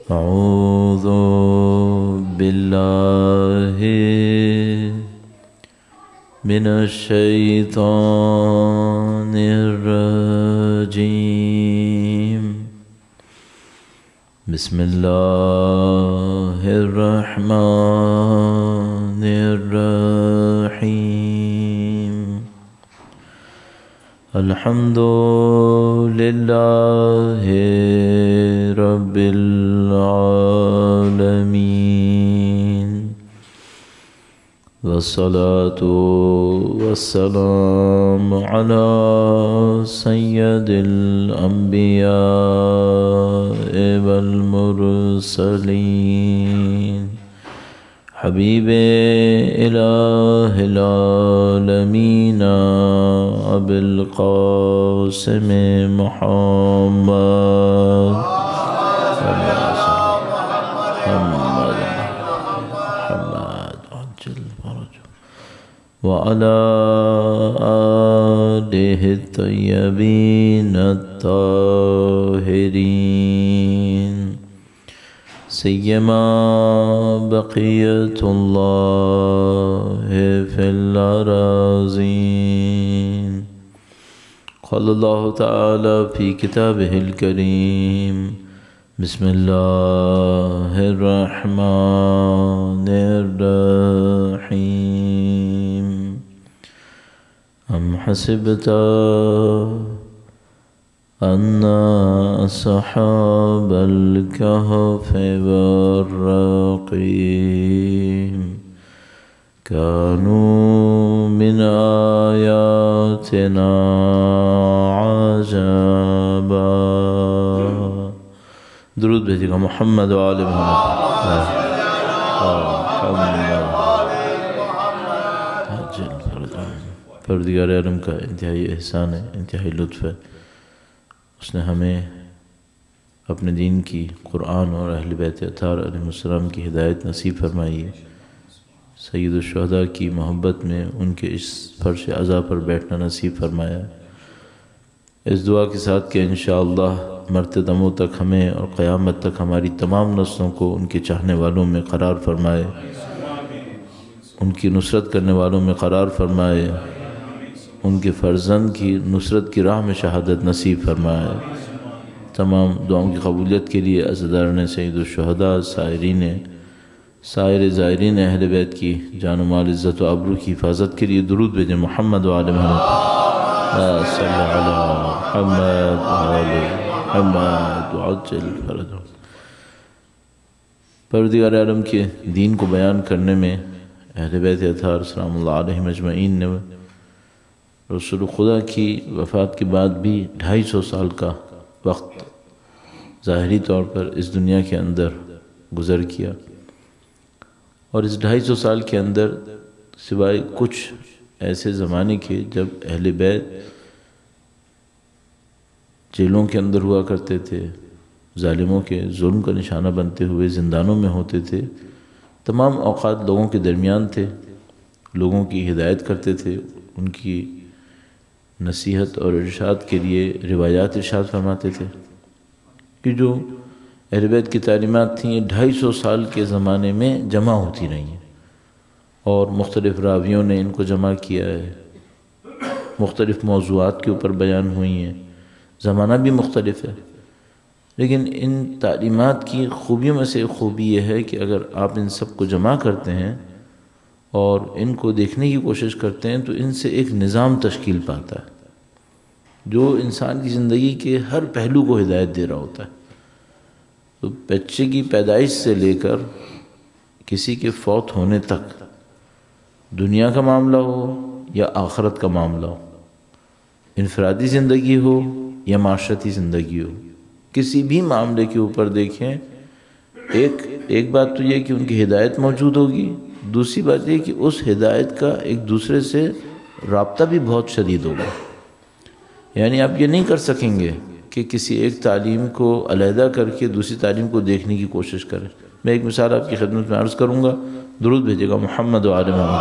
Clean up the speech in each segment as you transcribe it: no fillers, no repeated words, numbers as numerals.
أعوذ بالله من الشيطان الرجيم. بسم الله الرحمن الرحيم. الحمد لله رب العالمين، والصلاة والسلام على سيد الأنبياء والمرسلين، حبيب إله العالمين أبي القاسم محمد وعلى آله الطيبين الطاهرين، سيما بقية الله في الأراضين. قال الله تعالى في كتابه الكريم: بسم الله الرحمن الرحيم. أم حسبت أن أصحاب الكهف والرقيم كانوا من آياتنا عجبا. درود بھیجے گا محمد و آل محمد. پروردگار عالم کا انتہائی احسان ہے، انتہائی لطف ہے. اس نے ہمیں اپنے دین کی، قرآن اور اہل بیت اطہار علیہ السلام کی ہدایت نصیب فرمائی ہے. سید الشہداء کی محبت میں ان کے اس فرش عزا پر بیٹھنا نصیب فرمایا ہے. اس دعا کے ساتھ کہ انشاءاللہ مرتے دموں تک ہمیں اور قیامت تک ہماری تمام نسلوں کو ان کے چاہنے والوں میں قرار فرمائے، ان کی نصرت کرنے والوں میں قرار فرمائے، ان کے فرزند کی نصرت کی راہ میں شہادت نصیب فرمائے. تمام دعاؤں کی قبولیت کے لیے عزاداران سید الشہداء، سائر زائرین اہل بیت کی جان و مال، عزت و آبرو کی حفاظت کے لیے درود بھیجیں محمد و آل محمد. صلی علی محمد و آل محمد وعجل فرجهم. پروردگار عالم کے دین کو بیان کرنے میں اہل بیت اطہار سلام اللہ علیہم اجمعین نے رسول خدا کی وفات کے بعد بھی 250 سال کا وقت ظاہری طور پر اس دنیا کے اندر گزر کیا، اور اس 250 سال کے اندر سوائے کچھ ایسے زمانے کے جب اہل بیت جیلوں کے اندر ہوا کرتے تھے، ظالموں کے ظلم کا نشانہ بنتے ہوئے زندانوں میں ہوتے تھے، تمام اوقات لوگوں کے درمیان تھے، لوگوں کی ہدایت کرتے تھے، ان کی نصیحت اور ارشاد کے لیے روایات ارشاد فرماتے تھے کہ جو اہل بیت کی تعلیمات تھیں یہ 250 سال کے زمانے میں جمع ہوتی رہی ہیں، اور مختلف راویوں نے ان کو جمع کیا ہے، مختلف موضوعات کے اوپر بیان ہوئی ہیں، زمانہ بھی مختلف ہے. لیکن ان تعلیمات کی خوبیوں میں سے ایک خوبی یہ ہے کہ اگر آپ ان سب کو جمع کرتے ہیں اور ان کو دیکھنے کی کوشش کرتے ہیں تو ان سے ایک نظام تشکیل پاتا ہے جو انسان کی زندگی کے ہر پہلو کو ہدایت دے رہا ہوتا ہے. تو بچے کی پیدائش سے لے کر کسی کے فوت ہونے تک، دنیا کا معاملہ ہو یا آخرت کا معاملہ ہو، انفرادی زندگی ہو یا معاشرتی زندگی ہو، کسی بھی معاملے کے اوپر دیکھیں ایک بات تو یہ کہ ان کی ہدایت موجود ہوگی، دوسری بات یہ کہ اس ہدایت کا ایک دوسرے سے رابطہ بھی بہت شدید ہوگا. یعنی آپ یہ نہیں کر سکیں گے کہ کسی ایک تعلیم کو علیحدہ کر کے دوسری تعلیم کو دیکھنے کی کوشش کریں. میں ایک مثال آپ کی خدمت میں عرض کروں گا، درود بھیجے گا محمد و آل محمد.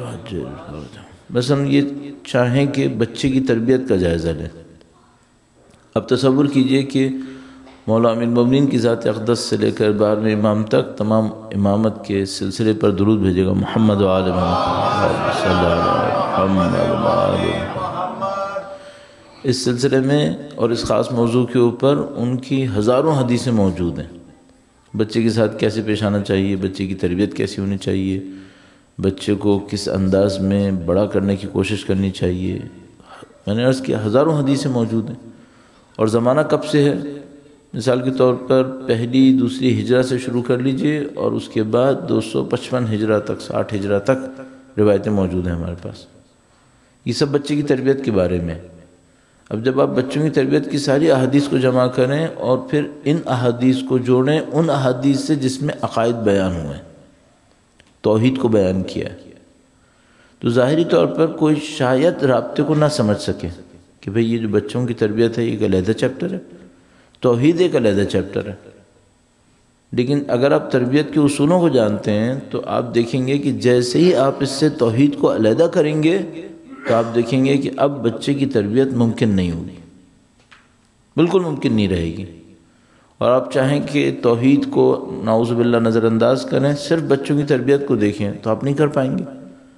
بس ہم یہ چاہیں کہ بچے کی تربیت کا جائزہ لیں. اب تصور کیجئے کہ مولا امیر المومنین کی ذات اقدس سے لے کر 12ویں امام تک تمام امامت کے سلسلے پر درود بھیجے گا، محمد و آل محمد صلی اللہ علیہ محمد۔ اس سلسلے میں اور اس خاص موضوع کے اوپر ان کی ہزاروں حدیثیں موجود ہیں۔ بچے کے ساتھ کیسے پیش آنا چاہیے، بچے کی تربیت کیسی ہونی چاہیے، بچے کو کس انداز میں بڑا کرنے کی کوشش کرنی چاہیے۔ میں نے عرض کیا ہزاروں حدیثیں موجود ہیں، اور زمانہ کب سے ہے؟ مثال کے طور پر پہلی دوسری ہجرہ سے شروع کر لیجئے اور اس کے بعد 255 ہجرہ تک، 60 ہجرہ تک روایتیں موجود ہیں ہمارے پاس۔ یہ سب بچے کی تربیت کے بارے میں۔ اب جب آپ بچوں کی تربیت کی ساری احادیث کو جمع کریں اور پھر ان احادیث کو جوڑیں ان احادیث سے جس میں عقائد بیان ہوئے، توحید کو بیان کیا ہے، تو ظاہری طور پر کوئی شاید رابطے کو نہ سمجھ سکے کہ بھئی یہ جو بچوں کی تربیت ہے یہ ایک علیحدہ چیپٹر ہے، توحید ایک علیحدہ چیپٹر ہے۔ لیکن اگر آپ تربیت کے اصولوں کو جانتے ہیں تو آپ دیکھیں گے کہ جیسے ہی آپ اس سے توحید کو علیحدہ کریں گے تو آپ دیکھیں گے کہ اب بچے کی تربیت ممکن نہیں ہوگی، بالکل ممکن نہیں رہے گی۔ اور آپ چاہیں کہ توحید کو نعوذ باللہ نظر انداز کریں، صرف بچوں کی تربیت کو دیکھیں تو آپ نہیں کر پائیں گے۔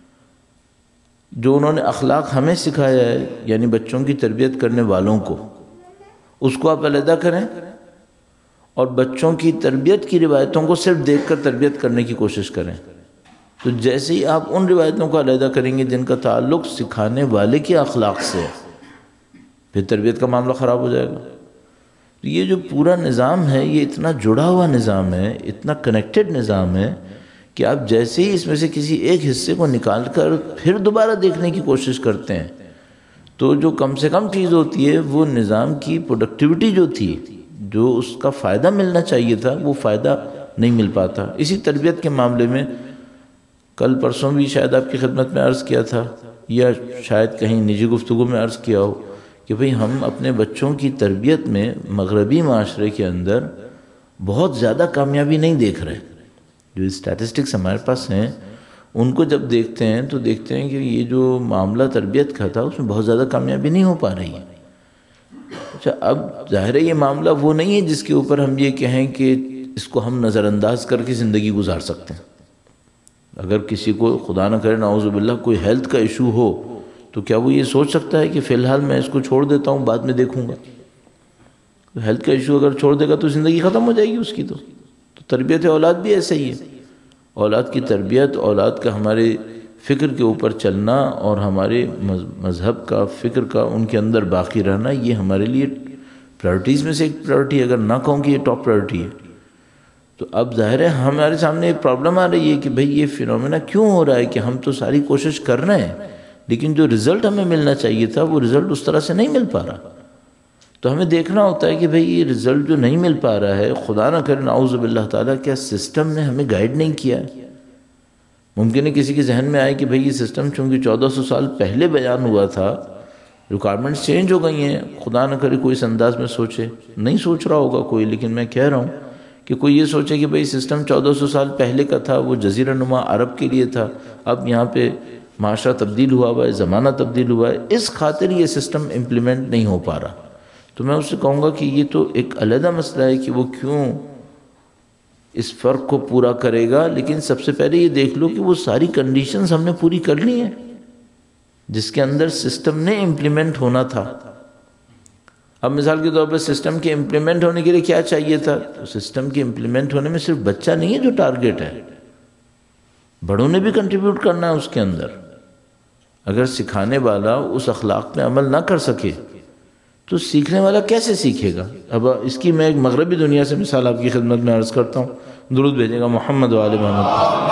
جو انہوں نے اخلاق ہمیں سکھایا ہے، یعنی بچوں کی تربیت کرنے والوں کو، اس کو آپ علیحدہ کریں اور بچوں کی تربیت کی روایتوں کو صرف دیکھ کر تربیت کرنے کی کوشش کریں، تو جیسے ہی آپ ان روایتوں کو علیحدہ کریں گے جن کا تعلق سکھانے والے کے اخلاق سے ہے، پھر تربیت کا معاملہ خراب ہو جائے گا۔ یہ جو پورا نظام ہے یہ اتنا جڑا ہوا نظام ہے، اتنا کنیکٹڈ نظام ہے کہ آپ جیسے ہی اس میں سے کسی ایک حصے کو نکال کر پھر دوبارہ دیکھنے کی کوشش کرتے ہیں تو جو کم سے کم چیز ہوتی ہے وہ نظام کی پروڈکٹیوٹی جو تھی، جو اس کا فائدہ ملنا چاہیے تھا، وہ فائدہ نہیں مل پاتا۔ اسی تربیت کے معاملے میں کل پرسوں بھی شاید آپ کی خدمت میں عرض کیا تھا، یا شاید کہیں نجی گفتگو میں عرض کیا ہو کہ بھئی ہم اپنے بچوں کی تربیت میں مغربی معاشرے کے اندر بہت زیادہ کامیابی نہیں دیکھ رہے۔ جو اسٹیٹسٹکس ہمارے پاس ہیں ان کو جب دیکھتے ہیں تو دیکھتے ہیں کہ یہ جو معاملہ تربیت کا تھا اس میں بہت زیادہ کامیابی نہیں ہو پا رہی ہے۔ اچھا، اب ظاہر ہے یہ معاملہ وہ نہیں ہے جس کے اوپر ہم یہ کہیں کہ اس کو ہم نظر انداز کر کے زندگی گزار سکتے ہیں۔ اگر کسی کو خدا نہ کرے نعوذ باللہ کوئی ہیلتھ کا ایشو ہو تو کیا وہ یہ سوچ سکتا ہے کہ فی الحال میں اس کو چھوڑ دیتا ہوں بعد میں دیکھوں گا؟ ہیلتھ کا ایشو اگر چھوڑ دے گا تو زندگی ختم ہو جائے گی اس کی۔ تو تربیت اولاد بھی ایسے ہی ہے۔ اولاد کی تربیت، اولاد کا ہمارے فکر کے اوپر چلنا اور ہمارے مذہب کا فکر کا ان کے اندر باقی رہنا، یہ ہمارے لیے پرائرٹیز میں سے ایک پرائرٹی ہے، اگر نہ کہوں کہ یہ ٹاپ پرائرٹی ہے۔ تو اب ظاہر ہے ہمارے سامنے ایک پرابلم آ رہی ہے کہ بھئی یہ فینومینا کیوں ہو رہا ہے کہ ہم تو ساری کوشش کر رہے ہیں لیکن جو رزلٹ ہمیں ملنا چاہیے تھا وہ رزلٹ اس طرح سے نہیں مل پا رہا۔ تو ہمیں دیکھنا ہوتا ہے کہ بھئی یہ رزلٹ جو نہیں مل پا رہا ہے، خدا نہ کرے نعوذ باللہ تعالیٰ، کیا سسٹم نے ہمیں گائیڈ نہیں کیا ہے؟ ممکن ہے کسی کے ذہن میں آئے کہ بھئی یہ سسٹم چونکہ 1400 سال پہلے بیان ہوا تھا، ریکوائرمنٹس چینج ہو گئی ہیں، خدا نہ کرے کوئی اس انداز میں سوچے، نہیں سوچ رہا ہوگا کوئی، لیکن میں کہہ رہا ہوں کہ کوئی یہ سوچے کہ بھئی سسٹم 1400 سال پہلے کا تھا، وہ جزیرہ نما عرب کے لیے تھا، اب یہاں پہ معاشرہ تبدیل ہوا ہوا ہے، زمانہ تبدیل ہوا ہے، اس خاطر یہ سسٹم امپلیمنٹ نہیں ہو پا رہا۔ تو میں اس سے کہوں گا کہ یہ تو ایک علیحدہ مسئلہ ہے کہ وہ کیوں اس فرق کو پورا کرے گا، لیکن سب سے پہلے یہ دیکھ لو کہ وہ ساری کنڈیشنز ہم نے پوری کر لی ہیں جس کے اندر سسٹم نے امپلیمنٹ ہونا تھا۔ اب مثال کے طور پر سسٹم کے امپلیمنٹ ہونے کے لیے کیا چاہیے تھا؟ تو سسٹم کے امپلیمنٹ ہونے میں صرف بچہ نہیں ہے جو ٹارگیٹ ہے، بڑوں نے بھی کنٹریبیوٹ کرنا ہے اس کے اندر۔ اگر سکھانے والا اس اخلاق پہ عمل نہ کر سکے تو سیکھنے والا کیسے سیکھے گا؟ اب اس کی میں ایک مغربی دنیا سے مثال آپ کی خدمت میں عرض کرتا ہوں، درود بھیجے گا محمد و آل محمد۔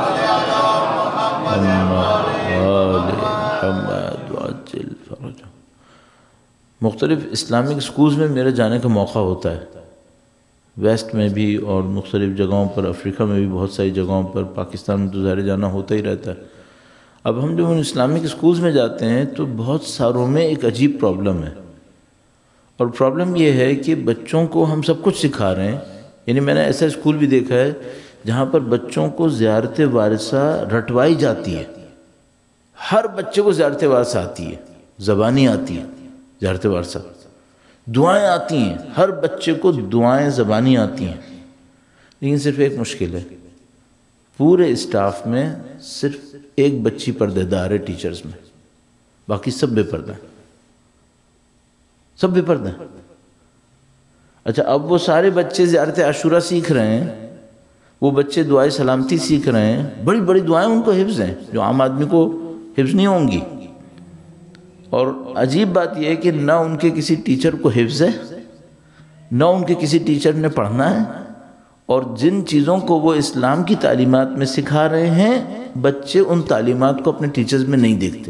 مختلف اسلامک سکولز میں میرے جانے کا موقع ہوتا ہے، ویسٹ میں بھی اور مختلف جگہوں پر، افریقہ میں بھی بہت ساری جگہوں پر، پاکستان میں تو ظاہر جانا ہوتا ہی رہتا ہے۔ اب ہم جو ان اسلامک سکولز میں جاتے ہیں تو بہت ساروں میں ایک عجیب پرابلم ہے، اور پرابلم یہ ہے کہ بچوں کو ہم سب کچھ سکھا رہے ہیں، یعنی میں نے ایسا اسکول بھی دیکھا ہے جہاں پر بچوں کو زیارت وارثہ رٹوائی جاتی ہے، ہر بچے کو زیارت وارثہ آتی ہے، زبانی آتی ہے زیارت وارثہ، دعائیں آتی ہیں، ہر بچے کو دعائیں زبانی آتی ہیں، لیکن صرف ایک مشکل ہے، پورے اسٹاف میں صرف ایک بچی پردہ دار ہے ٹیچرز میں، باقی سب بے پردہ ہیں، سب بے پردہ ہیں۔ اچھا اب وہ سارے بچے زیارت عاشورہ سیکھ رہے ہیں، وہ بچے دعائے سلامتی سیکھ رہے ہیں، بڑی بڑی دعائیں ان کو حفظ ہیں جو عام آدمی کو حفظ نہیں ہوں گی، اور عجیب بات یہ ہے کہ نہ ان کے کسی ٹیچر کو حفظ ہے، نہ ان کے کسی ٹیچر نے پڑھنا ہے، اور جن چیزوں کو وہ اسلام کی تعلیمات میں سکھا رہے ہیں بچے ان تعلیمات کو اپنے ٹیچرز میں نہیں دیکھتے۔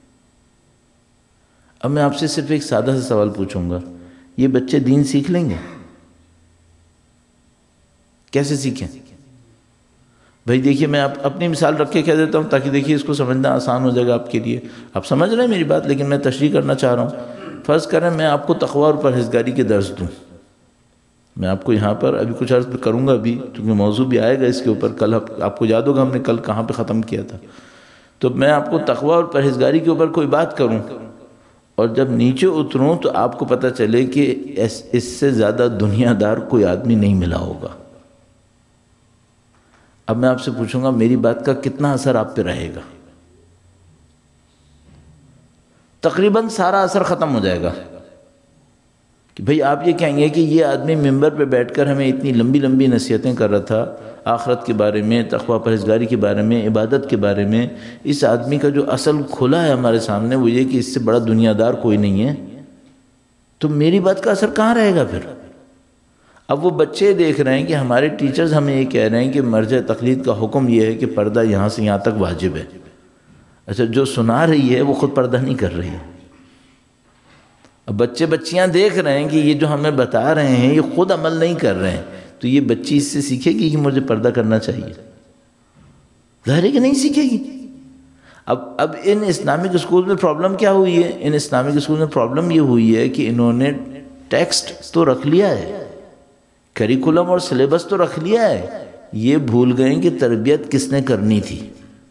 اب میں آپ سے صرف ایک سادہ سا سوال پوچھوں گا، یہ بچے دین سیکھ لیں گے؟ کیسے سیکھیں؟ بھائی دیکھیے میں آپ اپنی مثال رکھ کے کہہ دیتا ہوں تاکہ دیکھیے اس کو سمجھنا آسان ہو جائے گا آپ کے لیے، آپ سمجھ رہے ہیں میری بات لیکن میں تشریح کرنا چاہ رہا ہوں۔ فرض کریں میں آپ کو تقویٰ اور پرہیزگاری کے درس دوں، میں آپ کو یہاں پر ابھی کچھ عرض کروں گا بھی کیونکہ موضوع بھی آئے گا اس کے اوپر، کل آپ کو یاد ہوگا ہم نے کل کہاں پہ ختم کیا تھا، تو میں آپ کو تقویٰ اور پرہیزگاری کے اوپر کوئی بات کروں اور جب نیچے اتروں تو آپ کو پتہ چلے کہ اس سے زیادہ دنیا دار کوئی آدمی نہیں ملا ہوگا۔ اب میں آپ سے پوچھوں گا میری بات کا کتنا اثر آپ پہ رہے گا؟ تقریباً سارا اثر ختم ہو جائے گا کہ بھئی آپ یہ کہیں گے کہ یہ آدمی ممبر پہ بیٹھ کر ہمیں اتنی لمبی لمبی نصیحتیں کر رہا تھا آخرت کے بارے میں، تقویٰ پرہیزگاری کے بارے میں، عبادت کے بارے میں، اس آدمی کا جو اصل کھلا ہے ہمارے سامنے وہ یہ کہ اس سے بڑا دنیا دار کوئی نہیں ہے، تو میری بات کا اثر کہاں رہے گا پھر؟ اب وہ بچے دیکھ رہے ہیں کہ ہمارے ٹیچرز ہمیں یہ کہہ رہے ہیں کہ مرجع تقلید کا حکم یہ ہے کہ پردہ یہاں سے یہاں تک واجب ہے، اچھا جو سنا رہی ہے وہ خود پردہ نہیں کر رہی ہے۔ اب بچے بچیاں دیکھ رہے ہیں کہ یہ جو ہمیں بتا رہے ہیں یہ خود عمل نہیں کر رہے ہیں، تو یہ بچی اس سے سیکھے گی کہ مجھے پردہ کرنا چاہیے؟ ظاہر ہے کہ نہیں سیکھے گی۔ اب ان اسلامک اسکول میں پرابلم کیا ہوئی ہے؟ ان اسلامک اسکول میں پرابلم یہ ہوئی ہے کہ انہوں نے ٹیکسٹ تو رکھ لیا ہے، کریکولم اور سلیبس تو رکھ لیا ہے، یہ بھول گئے کہ تربیت کس نے کرنی تھی،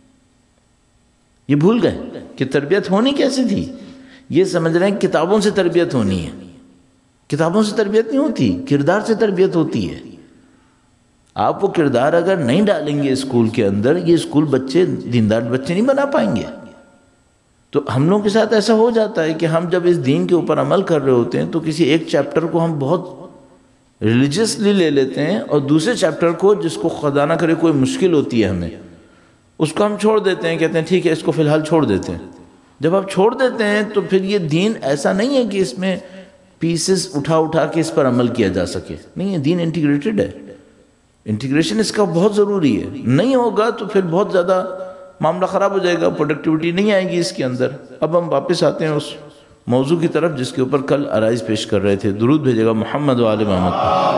یہ بھول گئے کہ تربیت ہونی کیسے تھی، یہ سمجھ رہے ہیں کتابوں سے تربیت ہونی ہے، کتابوں سے تربیت نہیں ہوتی، کردار سے تربیت ہوتی ہے۔ آپ وہ کردار اگر نہیں ڈالیں گے اسکول کے اندر، یہ اسکول بچے دیندار بچے نہیں بنا پائیں گے۔ تو ہم لوگوں کے ساتھ ایسا ہو جاتا ہے کہ ہم جب اس دین کے اوپر عمل کر رہے ہوتے ہیں تو کسی ایک چیپٹر کو ہم بہت ریلیجیسلی لے لیتے ہیں اور دوسرے چیپٹر کو جس کو خدا نہ کرے کوئی مشکل ہوتی ہے ہمیں اس کو ہم چھوڑ دیتے ہیں، کہتے ہیں ٹھیک ہے اس کو فی الحال چھوڑ دیتے ہیں۔ جب آپ چھوڑ دیتے ہیں تو پھر یہ دین ایسا نہیں ہے کہ اس میں پیسز اٹھا کے اس پر عمل کیا جا سکے، نہیں ہے، دین انٹیگریٹڈ ہے، انٹیگریشن اس کا بہت ضروری ہے، نہیں ہوگا تو پھر بہت زیادہ معاملہ خراب ہو جائے گا، پروڈکٹیوٹی نہیں آئے گی اس کے اندر۔ اب ہم واپس آتے ہیں اس موضوع کی طرف جس کے اوپر کل عرائض پیش کر رہے تھے۔ درود بھیجے گا محمد و آل محمد،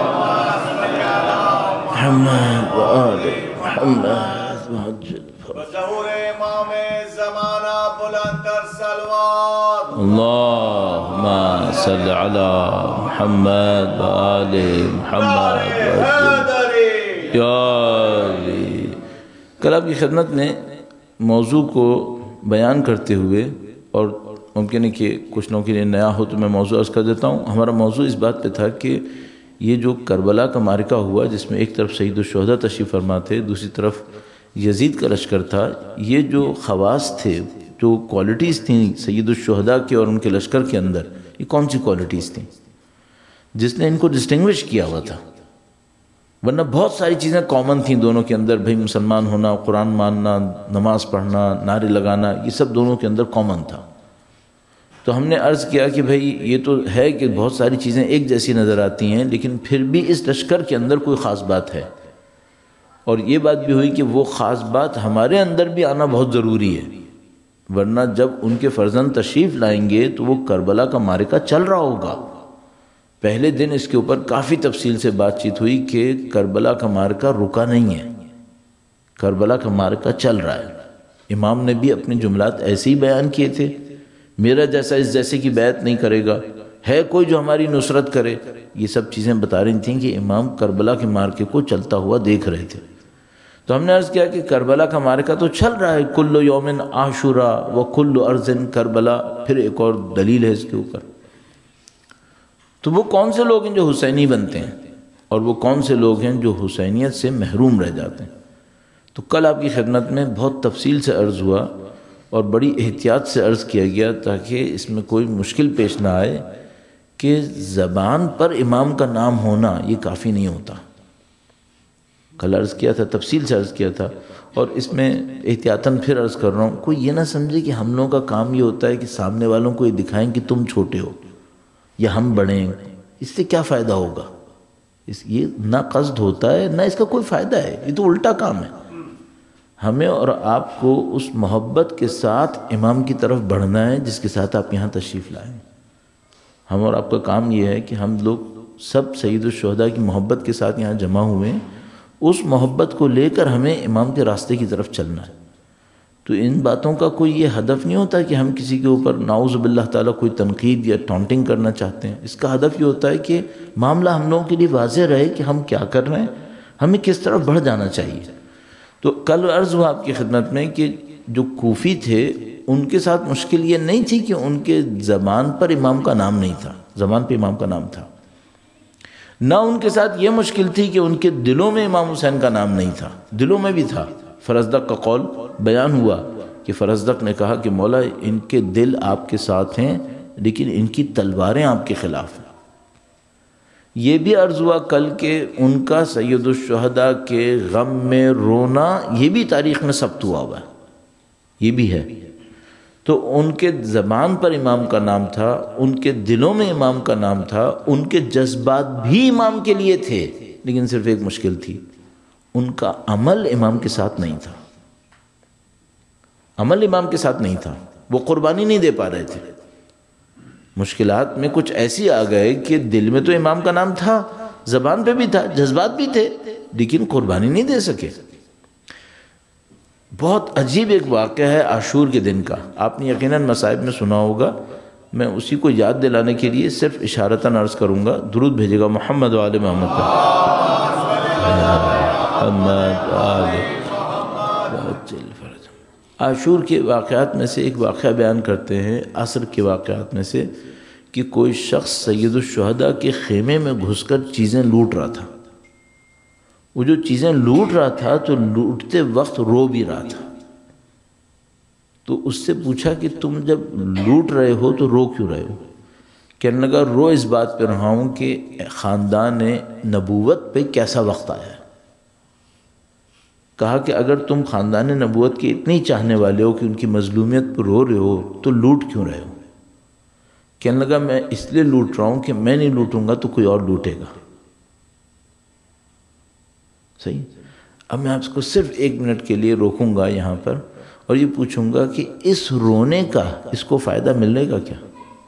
محمد و آل محمد، بظہور امام زمانہ بلند تر صلوات، اللہم صل علی محمد و آل محمد یا علی۔ کل آپ کی خدمت میں موضوع کو بیان کرتے ہوئے، اور ممکن ہے کہ کچھ لوگوں کے لیے نیا ہو تو میں موضوع عرض کر دیتا ہوں، ہمارا موضوع اس بات پہ تھا کہ یہ جو کربلا کا معرکہ ہوا جس میں ایک طرف سید الشہداء تشریف فرما تھے، دوسری طرف یزید کا لشکر تھا، یہ جو خواص تھے، جو کوالٹیز تھیں سید الشہداء کے اور ان کے لشکر کے اندر، یہ کون سی کوالٹیز تھیں جس نے ان کو ڈسٹنگوش کیا ہوا تھا؟ ورنہ بہت ساری چیزیں کامن تھیں دونوں کے اندر، بھئی مسلمان ہونا، قرآن ماننا، نماز پڑھنا، نعرے لگانا، یہ سب دونوں کے اندر کامن تھا۔ تو ہم نے عرض کیا کہ بھئی یہ تو ہے کہ بہت ساری چیزیں ایک جیسی نظر آتی ہیں لیکن پھر بھی اس لشکر کے اندر کوئی خاص بات ہے، اور یہ بات بھی ہوئی کہ وہ خاص بات ہمارے اندر بھی آنا بہت ضروری ہے، ورنہ جب ان کے فرزند تشریف لائیں گے تو وہ کربلا کا معرکہ چل رہا ہوگا۔ پہلے دن اس کے اوپر کافی تفصیل سے بات چیت ہوئی کہ کربلا کا معرکہ رکا نہیں ہے، کربلا کا معرکہ چل رہا ہے۔ امام نے بھی اپنے جملات ایسے ہی بیان کیے تھے، میرا جیسا اس جیسے کی بیعت نہیں کرے گا، ہے کوئی جو ہماری نصرت کرے، یہ سب چیزیں بتا رہی تھیں کہ امام کربلا کے معرکے کو چلتا ہوا دیکھ رہے تھے۔ تو ہم نے عرض کیا کہ کربلا کا معرکہ تو چل رہا ہے، کل یوم عاشورا و کل ارض کربلا، پھر ایک اور دلیل ہے اس کے اوپر، تو وہ کون سے لوگ ہیں جو حسینی بنتے ہیں اور وہ کون سے لوگ ہیں جو حسینیت سے محروم رہ جاتے ہیں؟ تو کل آپ کی خدمت میں بہت تفصیل سے عرض ہوا اور بڑی احتیاط سے عرض کیا گیا تاکہ اس میں کوئی مشکل پیش نہ آئے کہ زبان پر امام کا نام ہونا یہ کافی نہیں ہوتا. کل عرض کیا تھا، تفصیل سے عرض کیا تھا، اور اس میں احتیاطاً پھر عرض کر رہا ہوں، کوئی یہ نہ سمجھے کہ ہم لوگوں کا کام یہ ہوتا ہے کہ سامنے والوں کو یہ دکھائیں کہ تم چھوٹے ہو یا ہم بڑے ہیں. اس سے کیا فائدہ ہوگا؟ یہ نہ قصد ہوتا ہے نہ اس کا کوئی فائدہ ہے، یہ تو الٹا کام ہے. ہمیں اور آپ کو اس محبت کے ساتھ امام کی طرف بڑھنا ہے جس کے ساتھ آپ یہاں تشریف لائیں. ہم اور آپ کا کام یہ ہے کہ ہم لوگ سب سید الشہداء کی محبت کے ساتھ یہاں جمع ہوئے ہیں، اس محبت کو لے کر ہمیں امام کے راستے کی طرف چلنا ہے. تو ان باتوں کا کوئی یہ ہدف نہیں ہوتا کہ ہم کسی کے اوپر نعوذ باللہ تعالیٰ کوئی تنقید یا ٹانٹنگ کرنا چاہتے ہیں. اس کا ہدف یہ ہوتا ہے کہ معاملہ ہم لوگوں کے لیے واضح رہے کہ ہم کیا کر رہے ہیں، ہمیں کس طرف بڑھ جانا چاہیے. تو کل عرض ہوا آپ کی خدمت میں کہ جو کوفی تھے ان کے ساتھ مشکل یہ نہیں تھی کہ ان کے زبان پر امام کا نام نہیں تھا، زبان پہ امام کا نام تھا، نہ ان کے ساتھ یہ مشکل تھی کہ ان کے دلوں میں امام حسین کا نام نہیں تھا. دلوں میں بھی تھا. فرزدق کا قول بیان ہوا کہ فرزدق نے کہا کہ مولا ان کے دل آپ کے ساتھ ہیں لیکن ان کی تلواریں آپ کے خلاف ہیں. یہ بھی عرض ہوا کل کہ ان کا سید الشہداء کے غم میں رونا یہ بھی تاریخ میں ثبت ہوا ہے، یہ بھی ہے. تو ان کے زبان پر امام کا نام تھا، ان کے دلوں میں امام کا نام تھا، ان کے جذبات بھی امام کے لیے تھے، لیکن صرف ایک مشکل تھی، ان کا عمل امام کے ساتھ نہیں تھا. عمل امام کے ساتھ نہیں تھا، وہ قربانی نہیں دے پا رہے تھے. مشکلات میں کچھ ایسی آ گئے کہ دل میں تو امام کا نام تھا، زبان پہ بھی تھا، جذبات بھی تھے، لیکن قربانی نہیں دے سکے. بہت عجیب ایک واقعہ ہے عاشور کے دن کا، آپ نے یقیناً مصائب میں سنا ہوگا. میں اسی کو یاد دلانے کے لیے صرف اشارتاً عرض کروں گا. درود بھیجے گا محمد و آل محمد کا. عاشور کے واقعات میں سے ایک واقعہ بیان کرتے ہیں، عصر کے واقعات میں سے، کہ کوئی شخص سید الشہداء کے خیمے میں گھس کر چیزیں لوٹ رہا تھا. وہ جو چیزیں لوٹ رہا تھا تو لوٹتے وقت رو بھی رہا تھا. تو اس سے پوچھا کہ تم جب لوٹ رہے ہو تو رو کیوں رہے ہو؟ کہنے لگا رو اس بات پہ رہا ہوں کہ خاندان نبوت پہ کیسا وقت آیا ہے. کہا کہ اگر تم خاندان نبوت کے اتنے چاہنے والے ہو کہ ان کی مظلومیت پر رو رہے ہو تو لوٹ کیوں رہے ہو؟ کہنے لگا میں اس لیے لوٹ رہا ہوں کہ میں نہیں لوٹوں گا تو کوئی اور لوٹے گا. صحیح. اب میں آپ کو صرف 1 منٹ کے لیے روکوں گا یہاں پر اور یہ پوچھوں گا کہ اس رونے کا اس کو فائدہ ملے گا کیا؟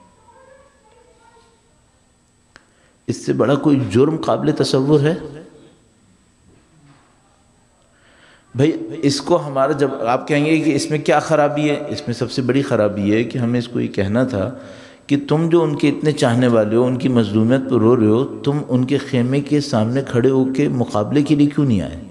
اس سے بڑا کوئی جرم قابل تصور ہے؟ بھائی اس کو ہمارا جب آپ کہیں گے کہ اس میں کیا خرابی ہے، اس میں سب سے بڑی خرابی ہے کہ ہمیں اس کو یہ کہنا تھا کہ تم جو ان کے اتنے چاہنے والے ہو، ان کی مظلومیت پر رو رہے ہو، تم ان کے خیمے کے سامنے کھڑے ہو کے مقابلے کے لیے کیوں نہیں آئے؟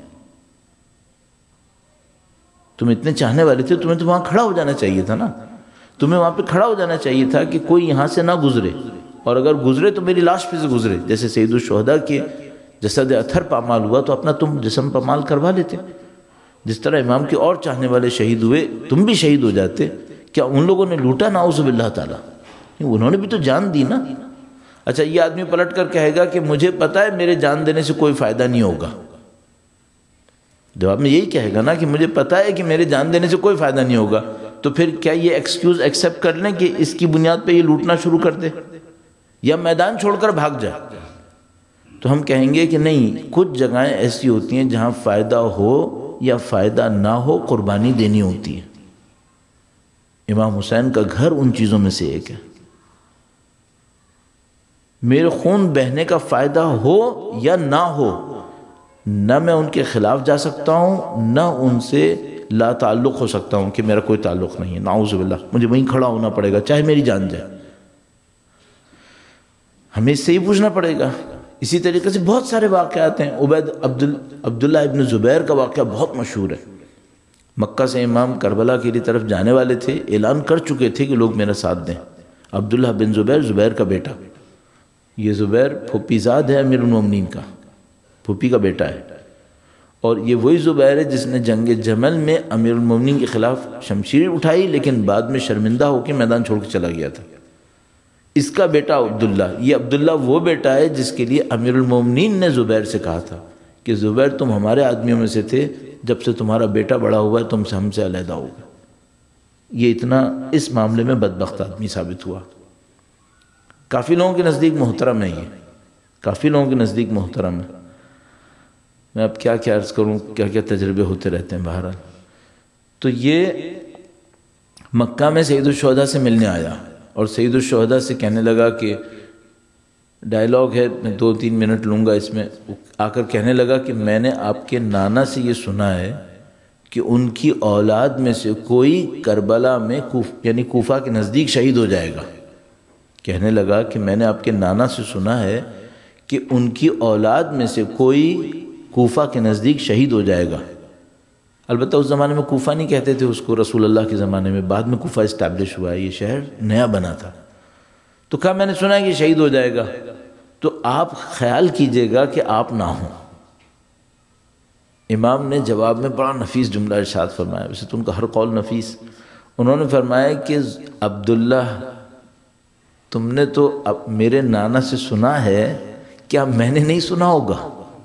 تم اتنے چاہنے والے تھے، تمہیں تو وہاں کھڑا ہو جانا چاہیے تھا نا. تمہیں وہاں پہ کھڑا ہو جانا چاہیے تھا کہ کوئی یہاں سے نہ گزرے، اور اگر گزرے تو میری لاش پہ سے گزرے. جیسے سید الشہداء کے جسد اطہر پامال ہوا تو اپنا تم جسم پامال کروا لیتے. جس طرح امام کے اور چاہنے والے شہید ہوئے، تم بھی شہید ہو جاتے. کیا ان لوگوں نے لوٹا؟ نعوذ باللہ تعالیٰ. انہوں نے بھی تو جان دی نا. اچھا یہ آدمی پلٹ کر کہے گا کہ مجھے پتا ہے میرے جان دینے سے کوئی فائدہ نہیں ہوگا. جواب میں یہی کہے گا نا کہ مجھے پتا ہے کہ میرے جان دینے سے کوئی فائدہ نہیں ہوگا، تو پھر کیا یہ ایکسکیوز ایکسیپٹ کر لیں کہ اس کی بنیاد پہ یہ لوٹنا شروع کر دے یا میدان چھوڑ کر بھاگ جائے؟ تو ہم کہیں گے کہ نہیں، کچھ جگہیں ایسی ہوتی ہیں جہاں فائدہ ہو یا فائدہ نہ ہو قربانی دینی ہوتی ہے. امام حسین کا گھر ان چیزوں میں سے ایک ہے. میرے خون بہنے کا فائدہ ہو یا نہ ہو، نہ میں ان کے خلاف جا سکتا ہوں، نہ ان سے لا تعلق ہو سکتا ہوں کہ میرا کوئی تعلق نہیں ہے. نعوذ باللہ، مجھے وہیں کھڑا ہونا پڑے گا چاہے میری جان جائے. ہمیں اس سے ہی پوچھنا پڑے گا. اسی طریقے سے بہت سارے واقعات ہیں. عبداللہ ابن زبیر کا واقعہ بہت مشہور ہے. مکہ سے امام کربلا کی طرف جانے والے تھے، اعلان کر چکے تھے کہ لوگ میرا ساتھ دیں. عبداللہ بن زبیر، زبیر کا بیٹا، یہ زبیر پھوپھی زاد ہے امیر المومنین کا، پھوپھی کا بیٹا ہے، اور یہ وہی زبیر ہے جس نے جنگ جمل میں امیر المومنین کے خلاف شمشیر اٹھائی لیکن بعد میں شرمندہ ہو کے میدان چھوڑ کے چلا گیا تھا۔ اس کا بیٹا عبداللہ، یہ عبداللہ وہ بیٹا ہے جس کے لیے امیر المومنین نے زبیر سے کہا تھا کہ زبیر تم ہمارے آدمیوں میں سے تھے، جب سے تمہارا بیٹا بڑا ہوا ہے تم سے ہم سے علیحدہ ہوگا۔ یہ اتنا اس معاملے میں بدبخت آدمی ثابت ہوا۔ کافی لوگوں کے نزدیک محترم ہے، یہ کافی لوگوں کے نزدیک محترم ہے۔ میں اب کیا عرض کروں، کیا کیا تجربے ہوتے رہتے ہیں بہرحال۔ تو یہ مکہ میں سید الشہداء سے ملنے آیا اور سید الشہداء سے کہنے لگا کہ ڈائلاگ ہے، میں 2-3 منٹ لوں گا اس میں، آ کر کہنے لگا کہ میں نے آپ کے نانا سے یہ سنا ہے کہ ان کی اولاد میں سے کوئی کربلا میں یعنی کوفہ کے نزدیک شہید ہو جائے گا۔ کہنے لگا کہ میں نے آپ کے نانا سے سنا ہے کہ ان کی اولاد میں سے کوئی کوفہ کے نزدیک شہید ہو جائے گا۔ البتہ اس زمانے میں کوفہ نہیں کہتے تھے اس کو، رسول اللہ کے زمانے میں، بعد میں کوفہ اسٹیبلش ہوا ہے، یہ شہر نیا بنا تھا۔ تو کہا میں نے سنا ہے کہ شہید ہو جائے گا، تو آپ خیال کیجئے گا کہ آپ نہ ہوں۔ امام نے جواب میں بڑا نفیس جملہ ارشاد فرمایا، ویسے تو ان کا ہر قول نفیس۔ انہوں نے فرمایا کہ عبداللہ تم نے تو اب میرے نانا سے سنا ہے، کیا میں نے نہیں سنا ہوگا؟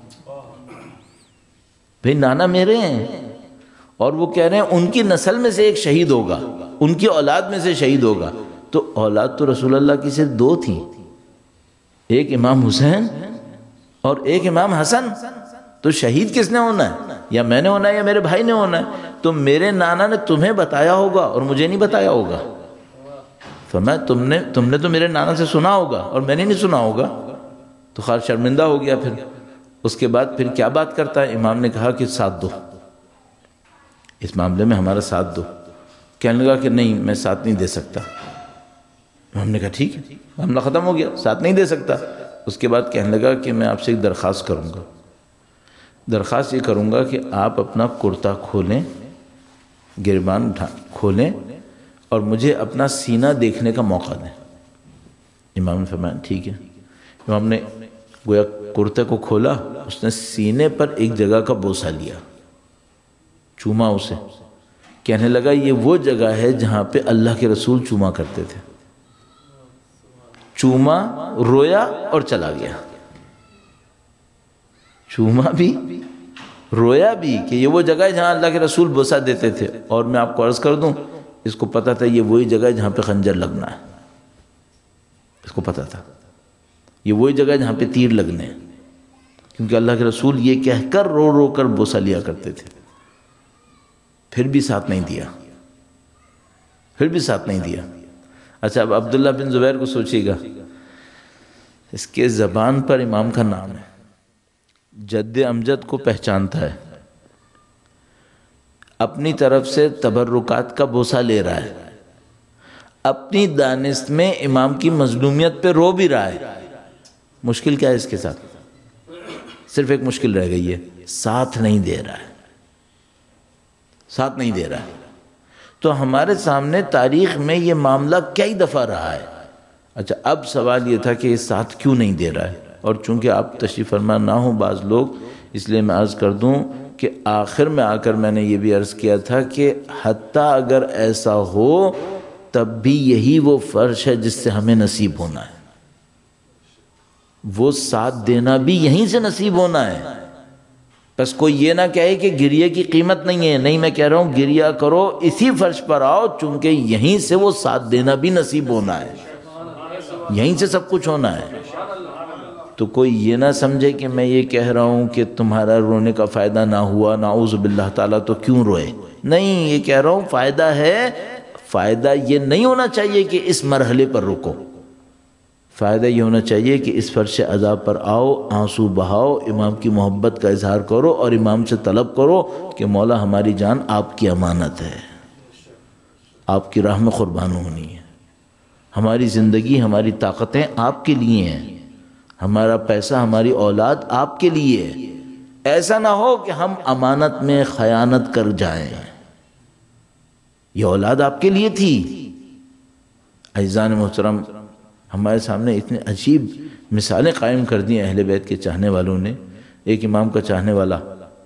بھئی نانا میرے ہیں اور وہ کہہ رہے ہیں ان کی نسل میں سے ایک شہید ہوگا، ان کی اولاد میں سے شہید ہوگا۔ تو اولاد تو رسول اللہ کی صرف 2 تھیں، ایک امام حسین اور ایک امام حسن۔ تو شہید کس نے ہونا ہے؟ یا میں نے ہونا ہے یا میرے بھائی نے ہونا ہے۔ تو میرے نانا نے تمہیں بتایا ہوگا اور مجھے نہیں بتایا ہوگا۔ فرمایا تم نے تو میرے نانا سے سنا ہوگا اور میں نے نہیں سنا ہوگا۔ تو خیر شرمندہ ہو گیا۔ پھر اس کے بعد پھر کیا بات کرتا ہے؟ امام نے کہا کہ ساتھ دو، اس معاملے میں ہمارا ساتھ دو۔ کہنے لگا کہ نہیں میں ساتھ نہیں دے سکتا۔ ہم نے کہا ٹھیک ہے، معاملہ ختم ہو گیا، ساتھ نہیں دے سکتا۔ اس کے بعد کہنے لگا کہ میں آپ سے ایک درخواست کروں گا، درخواست یہ کروں گا کہ آپ اپنا کرتا کھولیں، گریبان کھولیں اور مجھے اپنا سینہ دیکھنے کا موقع دیں۔ امام نے فرمایا ٹھیک ہے۔ امام نے گویا کرتے کو کھولا، اس نے سینے پر ایک جگہ کا بوسہ لیا، چوما اسے۔ کہنے لگا یہ وہ جگہ ہے جہاں پہ اللہ کے رسول چوما کرتے تھے۔ چوما، رویا اور چلا گیا۔ چوما بھی، رویا بھی کہ یہ وہ جگہ ہے جہاں اللہ کے رسول بوسہ دیتے تھے۔ اور میں آپ کو عرض کر دوں، اس کو پتا تھا یہ وہی جگہ ہے جہاں پہ خنجر لگنا ہے، اس کو پتا تھا یہ وہی جگہ ہے جہاں پہ تیر لگنے ہیں، کیونکہ اللہ کے رسول یہ کہہ کر رو رو کر بوسہ لیا کرتے تھے۔ پھر بھی ساتھ نہیں دیا، پھر بھی ساتھ نہیں دیا۔ اچھا اب عبداللہ بن زبیر کو سوچیے گا، اس کے زبان پر امام کا نام ہے، جد امجد کو پہچانتا ہے، اپنی طرف سے تبرکات کا بوسہ لے رہا ہے، اپنی دانست میں امام کی مظلومیت پہ رو بھی رہا ہے۔ مشکل کیا ہے اس کے ساتھ؟ صرف ایک مشکل رہ گئی ہے، ساتھ نہیں دے رہا ہے، ساتھ نہیں دے رہا ہے۔ تو ہمارے سامنے تاریخ میں یہ معاملہ کئی دفعہ رہا ہے۔ اچھا اب سوال یہ تھا کہ یہ ساتھ کیوں نہیں دے رہا ہے؟ اور چونکہ آپ تشریف فرما نہ ہوں بعض لوگ، اس لیے میں عرض کر دوں کہ آخر میں آ کر میں نے یہ بھی عرض کیا تھا کہ حتیٰ اگر ایسا ہو تب بھی یہی وہ فرش ہے جس سے ہمیں نصیب ہونا ہے، وہ ساتھ دینا بھی یہیں سے نصیب ہونا ہے۔ بس کوئی یہ نہ کہے کہ گریے کی قیمت نہیں ہے، نہیں، میں کہہ رہا ہوں گریا کرو، اسی فرش پر آؤ، چونکہ یہیں سے وہ ساتھ دینا بھی نصیب ہونا ہے، یہیں سے سب کچھ ہونا ہے۔ تو کوئی یہ نہ سمجھے کہ میں یہ کہہ رہا ہوں کہ تمہارا رونے کا فائدہ نہ ہوا، نعوذ باللہ تعالیٰ، تو کیوں روئے؟ نہیں، یہ کہہ رہا ہوں فائدہ ہے۔ فائدہ یہ نہیں ہونا چاہیے کہ اس مرحلے پر رکو، فائدہ یہ ہونا چاہیے کہ اس فرش عذاب پر آؤ، آنسو بہاؤ، امام کی محبت کا اظہار کرو اور امام سے طلب کرو کہ مولا ہماری جان آپ کی امانت ہے، آپ کی راہ میں قربان ہونی ہے، ہماری زندگی، ہماری طاقتیں آپ کے لیے ہیں، ہمارا پیسہ، ہماری اولاد آپ کے لیے ہے۔ ایسا نہ ہو کہ ہم امانت میں خیانت کر جائیں۔ یہ اولاد آپ کے لیے تھی۔ عزیزان محترم، ہمارے سامنے اتنے عجیب مثالیں قائم کر دیں اہل بیت کے چاہنے والوں نے۔ ایک امام کا چاہنے والا،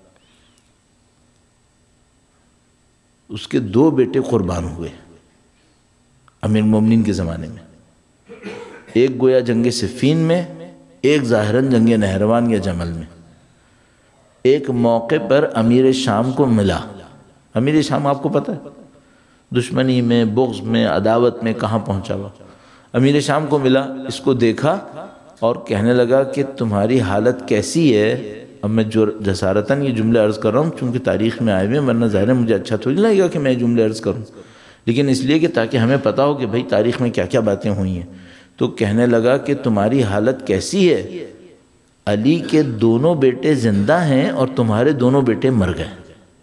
اس کے 2 بیٹے قربان ہوئے امیر المومنین کے زمانے میں، ایک گویا جنگ صفین میں، ایک ظاہراً جنگ نہروان یا جمل میں۔ ایک موقع پر امیر شام کو ملا، امیر شام آپ کو پتہ ہے دشمنی میں، بغض میں، عداوت میں کہاں پہنچا ہوا۔ امیر شام کو ملا، اس کو دیکھا اور کہنے لگا کہ تمہاری حالت کیسی ہے۔ اب میں جو جسارتاً یہ جملے عرض کر رہا ہوں چونکہ تاریخ میں آئے ہوئے، ورنہ ظاہر ہے مجھے اچھا تھوڑی لگے گا کہ میں جملے عرض کروں، لیکن اس لیے کہ تاکہ ہمیں پتہ ہو کہ بھئی تاریخ میں کیا کیا باتیں ہوئی ہیں۔ تو کہنے لگا کہ تمہاری حالت کیسی ہے، علی کے 2 بیٹے زندہ ہیں اور تمہارے 2 بیٹے مر گئے۔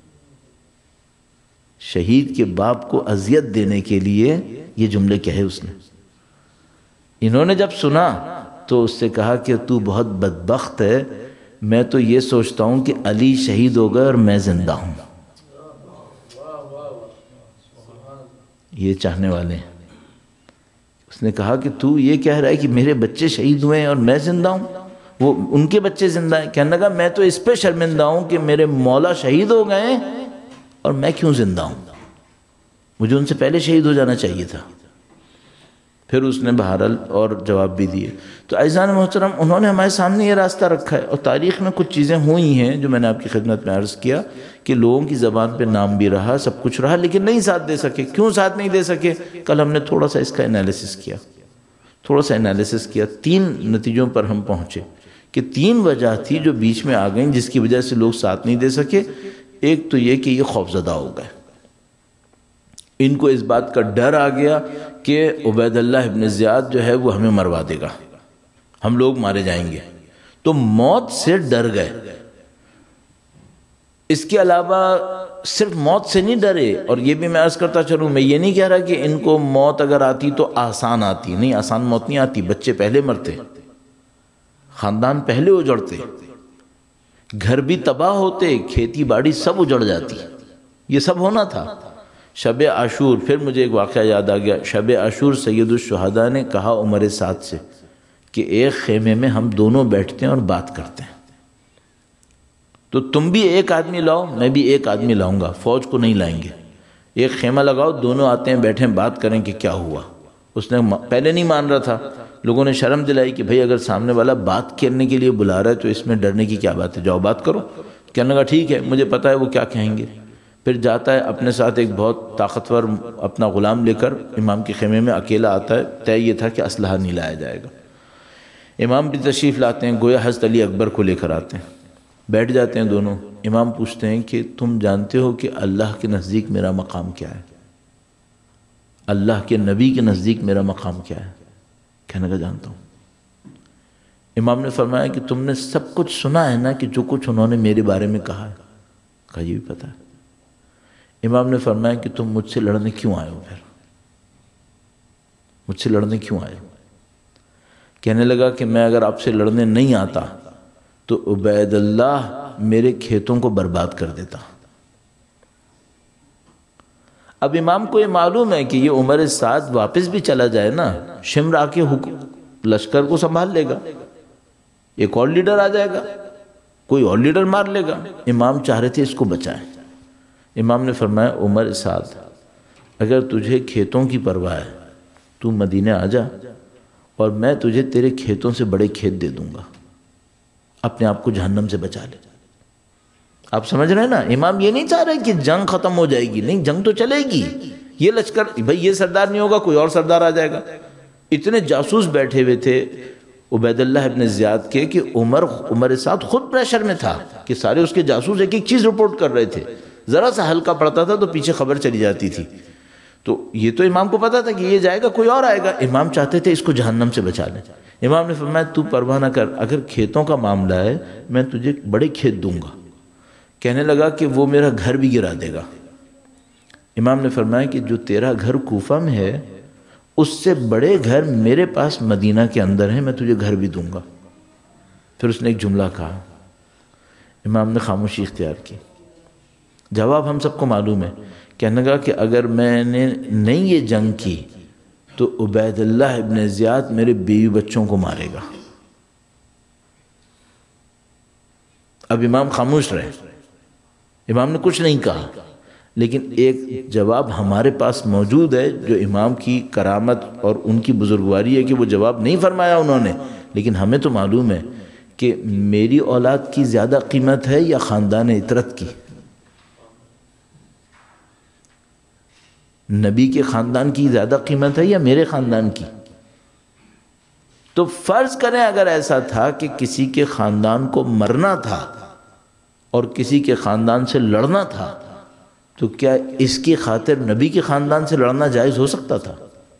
شہید کے باپ کو اذیت دینے کے لیے یہ جملے کہے اس نے۔ انہوں نے جب سنا تو اس سے کہا کہ تو بہت بدبخت ہے، میں تو یہ سوچتا ہوں کہ علی شہید ہو گئے اور میں زندہ ہوں۔ یہ چاہنے والے ہیں۔ اس نے کہا کہ تو یہ کہہ رہا ہے کہ میرے بچے شہید ہوئے ہیں اور میں زندہ ہوں، وہ ان کے بچے زندہ ہیں۔ کہنے لگا میں تو اس پہ شرمندہ ہوں کہ میرے مولا شہید ہو گئے اور میں کیوں زندہ ہوں، مجھے ان سے پہلے شہید ہو جانا چاہیے تھا۔ پھر اس نے بہرحال اور جواب بھی دیے۔ تو عزیزان محترم، انہوں نے ہمارے سامنے یہ راستہ رکھا ہے، اور تاریخ میں کچھ چیزیں ہوئی ہیں جو میں نے آپ کی خدمت میں عرض کیا کہ لوگوں کی زبان پہ نام بھی رہا، سب کچھ رہا، لیکن نہیں ساتھ دے سکے۔ کیوں ساتھ نہیں دے سکے؟ کل ہم نے تھوڑا سا اس کا انالیسس کیا، 3 نتیجوں پر ہم پہنچے کہ 3 وجہ تھی جو بیچ میں آ گئیں جس کی وجہ سے لوگ ساتھ نہیں دے سکے۔ ایک تو یہ کہ یہ خوفزدہ ہو گئے، ان کو اس بات کا ڈر آ گیا کہ عبید اللہ ابن زیاد جو ہے وہ ہمیں مروا دے گا، ہم لوگ مارے جائیں گے، تو موت سے ڈر گئے۔ اس کے علاوہ صرف موت سے نہیں ڈرے، اور یہ بھی میں عرض کرتا چلوں، میں یہ نہیں کہہ رہا کہ ان کو موت اگر آتی تو آسان آتی، نہیں، آسان موت نہیں آتی، بچے پہلے مرتے، خاندان پہلے اجڑتے، گھر بھی تباہ ہوتے، کھیتی باڑی سب اجڑ جاتی، یہ سب ہونا تھا۔ شب عاشور، پھر مجھے ایک واقعہ یاد آ گیا، شب عاشور سید الشہداء نے کہا عمر سعد سے کہ ایک خیمے میں ہم دونوں بیٹھتے ہیں اور بات کرتے ہیں، تو تم بھی ایک آدمی لاؤ، میں بھی ایک آدمی لاؤں گا، فوج کو نہیں لائیں گے، ایک خیمہ لگاؤ، دونوں آتے ہیں، بیٹھیں، بات کریں کہ کیا ہوا۔ اس نے پہلے نہیں مان رہا تھا، لوگوں نے شرم دلائی کہ بھئی اگر سامنے والا بات کرنے کے لیے بلا رہا ہے تو اس میں ڈرنے کی کیا بات ہے، جاؤ بات کرو۔ کہنے لگا ٹھیک ہے، مجھے پتہ ہے وہ کیا کہیں گے۔ پھر جاتا ہے اپنے ساتھ ایک بہت طاقتور اپنا غلام لے کر امام کے خیمے میں اکیلا آتا ہے، طے یہ تھا کہ اسلحہ نہیں لایا جائے گا۔ امام بھی تشریف لاتے ہیں، گویا حضرت علی اکبر کو لے کر آتے ہیں، بیٹھ جاتے ہیں دونوں۔ امام پوچھتے ہیں کہ تم جانتے ہو کہ اللہ کے نزدیک میرا مقام کیا ہے، اللہ کے نبی کے نزدیک میرا مقام کیا ہے؟ کہنے کا جانتا ہوں۔ امام نے فرمایا کہ تم نے سب کچھ سنا ہے نا کہ جو کچھ انہوں نے میرے بارے میں کہا ہے؟ کہا یہ بھی پتہ ہے۔ امام نے فرمایا کہ تم مجھ سے لڑنے کیوں آئے ہو؟ پھر مجھ سے لڑنے کیوں آئے ہو؟ کہنے لگا کہ میں اگر آپ سے لڑنے نہیں آتا تو عبید اللہ میرے کھیتوں کو برباد کر دیتا۔ اب امام کو یہ معلوم ہے کہ یہ عمر سعد واپس بھی چلا جائے نا، شمر آ کے لشکر کو سنبھال لے گا، ایک اور لیڈر آ جائے گا، کوئی اور لیڈر مار لے گا۔ امام چاہ رہے تھے اس کو بچائیں۔ امام نے فرمایا عمر سعد، اگر تجھے کھیتوں کی پرواہ ہے تو مدینے آ جا اور میں تجھے تیرے کھیتوں سے بڑے کھیت دے دوں گا، اپنے آپ کو جہنم سے بچا لے۔ آپ سمجھ رہے ہیں نا، امام یہ نہیں چاہ رہے کہ جنگ ختم ہو جائے گی، نہیں، جنگ تو چلے گی، یہ لشکر بھئی یہ سردار نہیں ہوگا، کوئی اور سردار آ جائے گا۔ اتنے جاسوس بیٹھے ہوئے تھے عبید اللہ ابن زیاد کے کہ عمر سعد خود پریشر میں تھا کہ سارے اس کے جاسوس ایک ایک چیز رپورٹ کر رہے تھے، ذرا سا ہلکا پڑتا تھا تو پیچھے خبر چلی جاتی تھی۔ تو یہ تو امام کو پتا تھا کہ یہ جائے گا، کوئی اور آئے گا، امام چاہتے تھے اس کو جہنم سے بچا لیں۔ امام نے فرمایا تو پرواہ نہ کر، اگر کھیتوں کا معاملہ ہے میں تجھے بڑے کھیت دوں گا۔ کہنے لگا کہ وہ میرا گھر بھی گرا دے گا۔ امام نے فرمایا کہ جو تیرا گھر کوفہ میں ہے اس سے بڑے گھر میرے پاس مدینہ کے اندر ہیں، میں تجھے گھر بھی دوں گا۔ پھر اس نے ایک جملہ کہا، امام نے خاموشی اختیار کی۔ جواب ہم سب کو معلوم ہے۔ کہنے لگا کہ اگر میں نے نہیں یہ جنگ کی تو عبید اللہ ابن زیاد میرے بیوی بچوں کو مارے گا، اب امام خاموش رہے، امام نے کچھ نہیں کہا، لیکن ایک جواب ہمارے پاس موجود ہے جو امام کی کرامت اور ان کی بزرگواری ہے کہ وہ جواب نہیں فرمایا انہوں نے، لیکن ہمیں تو معلوم ہے کہ میری اولاد کی زیادہ قیمت ہے یا خاندان عطرت کی، نبی کے خاندان کی زیادہ قیمت ہے یا میرے خاندان کی؟ تو فرض کریں اگر ایسا تھا کہ کسی کے خاندان کو مرنا تھا اور کسی کے خاندان سے لڑنا تھا، تو کیا اس کی خاطر نبی کے خاندان سے لڑنا جائز ہو سکتا تھا؟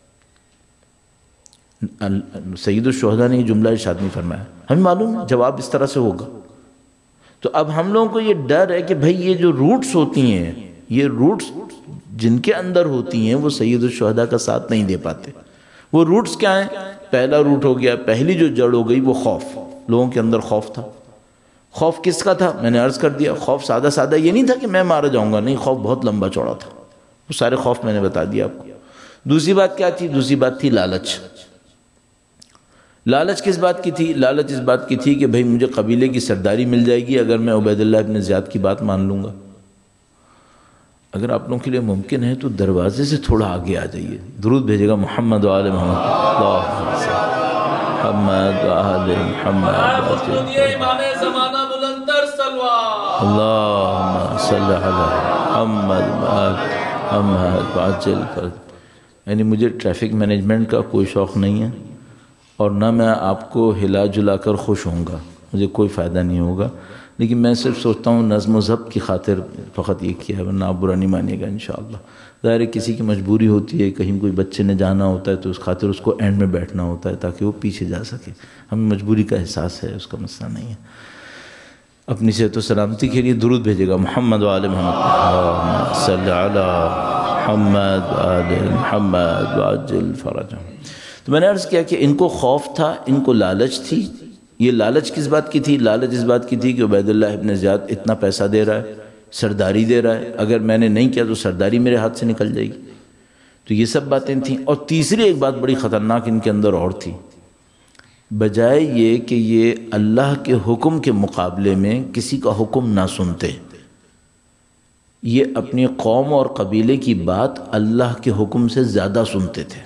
سید الشہداء نے یہ جملہ ارشاد نہیں فرمایا، ہمیں معلوم ہے جواب اس طرح سے ہوگا۔ تو اب ہم لوگوں کو یہ ڈر ہے کہ بھئی یہ جو روٹس ہوتی ہیں، یہ روٹس جن کے اندر ہوتی ہیں وہ سید الشہداء کا ساتھ نہیں دے پاتے۔ وہ روٹس کیا ہیں؟ پہلا روٹ ہو گیا، پہلی جو جڑ ہو گئی وہ خوف، لوگوں کے اندر خوف تھا۔ خوف کس کا تھا؟ میں نے عرض کر دیا، خوف سادہ سادہ یہ نہیں تھا کہ میں مارا جاؤں گا، نہیں، خوف بہت لمبا چوڑا تھا، وہ سارے خوف میں نے بتا دیا آپ کو۔ دوسری بات کیا تھی؟ دوسری بات تھی لالچ۔ لالچ کس بات کی تھی؟ لالچ اس بات کی تھی کہ بھئی مجھے قبیلے کی سرداری مل جائے گی اگر میں عبید اللہ ابن زیاد کی بات مان لوں گا۔ اگر آپ لوگوں کے لیے ممکن ہے تو دروازے سے تھوڑا آگے آ جائیے، درود بھیجے گا محمد و آل محمد، محمد و آل محمد، اللہم صلی علی محمد و آل محمد وعجل فرج۔ یعنی مجھے ٹریفک مینجمنٹ کا کوئی شوق نہیں ہے اور نہ میں آپ کو ہلا جلا کر خوش ہوں گا، مجھے کوئی فائدہ نہیں ہوگا، لیکن میں صرف سوچتا ہوں نظم و ضبط کی خاطر فقط یہ کیا ہے، ورنہ آپ برا نہیں مانیے گا انشاءاللہ۔ ظاہر ہے کسی کی مجبوری ہوتی ہے، کہیں کوئی بچے نے جانا ہوتا ہے تو اس خاطر اس کو اینڈ میں بیٹھنا ہوتا ہے تاکہ وہ پیچھے جا سکے، ہمیں مجبوری کا احساس ہے، اس کا مسئلہ نہیں ہے۔ اپنی صحت و سلامتی کے لیے درود بھیجے گا محمد و آل محمد، اللہم صلی علی محمد و آل محمد وعجل فرجہم۔ تو میں نے عرض کیا کہ ان کو خوف تھا، ان کو لالچ تھی۔ یہ لالچ کس بات کی تھی؟ لالچ اس بات کی تھی کہ عبید اللہ ابن زیاد اتنا پیسہ دے رہا ہے، سرداری دے رہا ہے، اگر میں نے نہیں کیا تو سرداری میرے ہاتھ سے نکل جائے گی۔ تو یہ سب باتیں تھیں۔ اور تیسری ایک بات بڑی خطرناک ان کے اندر اور تھی، بجائے یہ کہ یہ اللہ کے حکم کے مقابلے میں کسی کا حکم نہ سنتے، یہ اپنی قوم اور قبیلے کی بات اللہ کے حکم سے زیادہ سنتے تھے۔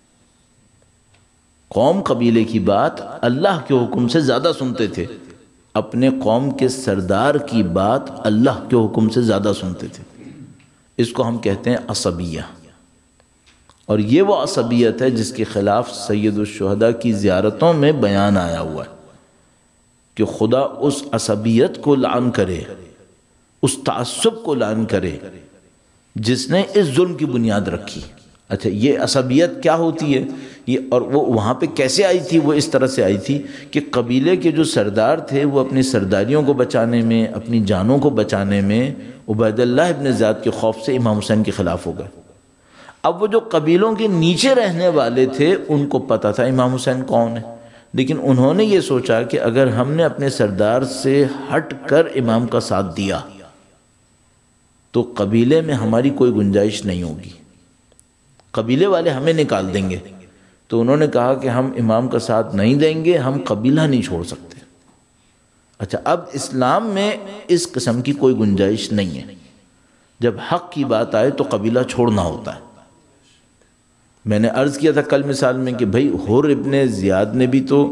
قوم قبیلے کی بات اللہ کے حکم سے زیادہ سنتے تھے، اپنے قوم کے سردار کی بات اللہ کے حکم سے زیادہ سنتے تھے۔ اس کو ہم کہتے ہیں عصبیہ، اور یہ وہ عصبیت ہے جس کے خلاف سید الشہداء کی زیارتوں میں بیان آیا ہوا ہے کہ خدا اس عصبیت کو لعن کرے، اس تعصب کو لعن کرے جس نے اس ظلم کی بنیاد رکھی۔ اچھا، یہ عصبیت کیا ہوتی ہے یہ، اور وہ وہاں پہ کیسے آئی تھی؟ وہ اس طرح سے آئی تھی کہ قبیلے کے جو سردار تھے وہ اپنی سرداریوں کو بچانے میں، اپنی جانوں کو بچانے میں عبید اللہ ابن زیاد کے خوف سے امام حسین کے خلاف ہو گئے۔ اب وہ جو قبیلوں کے نیچے رہنے والے تھے ان کو پتہ تھا امام حسین کون ہے، لیکن انہوں نے یہ سوچا کہ اگر ہم نے اپنے سردار سے ہٹ کر امام کا ساتھ دیا تو قبیلے میں ہماری کوئی گنجائش نہیں ہوگی، قبیلے والے ہمیں نکال دیں گے۔ تو انہوں نے کہا کہ ہم امام کا ساتھ نہیں دیں گے، ہم قبیلہ نہیں چھوڑ سکتے۔ اچھا، اب اسلام میں اس قسم کی کوئی گنجائش نہیں ہے، جب حق کی بات آئے تو قبیلہ چھوڑنا ہوتا ہے۔ میں نے عرض کیا تھا کل مثال میں کہ بھئی حر ابن زیاد نے بھی تو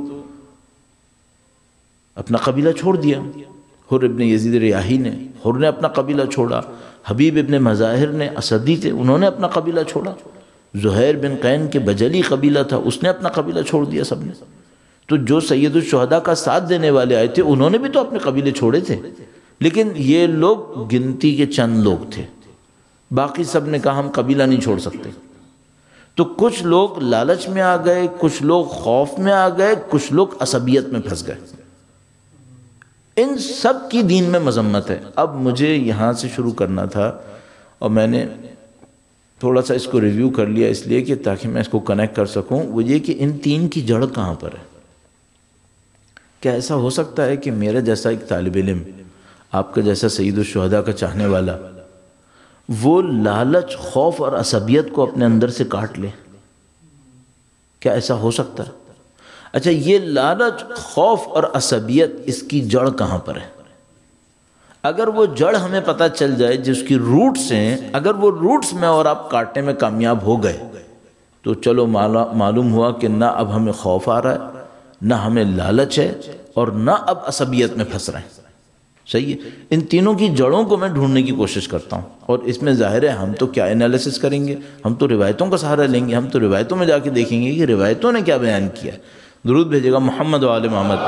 اپنا قبیلہ چھوڑ دیا، حر ابن یزید ریاحی نے، حر نے اپنا قبیلہ چھوڑا، حبیب ابن مظاہر نے، اسدی تھے، انہوں نے اپنا قبیلہ چھوڑا، زہیر بن قین کے بجلی قبیلہ تھا، اس نے اپنا قبیلہ چھوڑ دیا سب نے۔ تو جو سید الشہداء کا ساتھ دینے والے آئے تھے انہوں نے بھی تو اپنے قبیلے چھوڑے تھے، لیکن یہ لوگ گنتی کے چند لوگ تھے، باقی سب نے کہا ہم قبیلہ نہیں چھوڑ سکتے۔ تو کچھ لوگ لالچ میں آ گئے، کچھ لوگ خوف میں آ گئے، کچھ لوگ عصبیت میں پھنس گئے۔ ان سب کی دین میں مذمت ہے۔ اب مجھے یہاں سے شروع کرنا تھا اور میں نے تھوڑا سا اس کو ریویو کر لیا اس لیے کہ تاکہ میں اس کو کنیکٹ کر سکوں، وہ یہ کہ ان تین کی جڑ کہاں پر ہے۔ کیا ایسا ہو سکتا ہے کہ میرا جیسا ایک طالب علم، آپ کا جیسا سید الشہداء کا چاہنے والا، وہ لالچ، خوف اور عصبیت کو اپنے اندر سے کاٹ لے؟ کیا ایسا ہو سکتا ہے؟ اچھا، یہ لالچ، خوف اور عصبیت، اس کی جڑ کہاں پر ہے؟ اگر وہ جڑ ہمیں پتہ چل جائے جس کی روٹس ہیں، اگر وہ روٹس میں اور آپ کاٹنے میں کامیاب ہو گئے تو چلو معلوم ہوا کہ نہ اب ہمیں خوف آ رہا ہے، نہ ہمیں لالچ ہے، اور نہ اب عصبیت میں پھنس رہے ہیں۔ صحیح ہے، ان تینوں کی جڑوں کو میں ڈھونڈنے کی کوشش کرتا ہوں، اور اس میں ظاہر ہے ہم تو کیا انالیسس کریں گے، ہم تو روایتوں کا سہارا لیں گے، ہم تو روایتوں میں جا کے دیکھیں گے کہ روایتوں نے کیا بیان کیا ہے۔ درود بھیجے گا محمد و آل محمد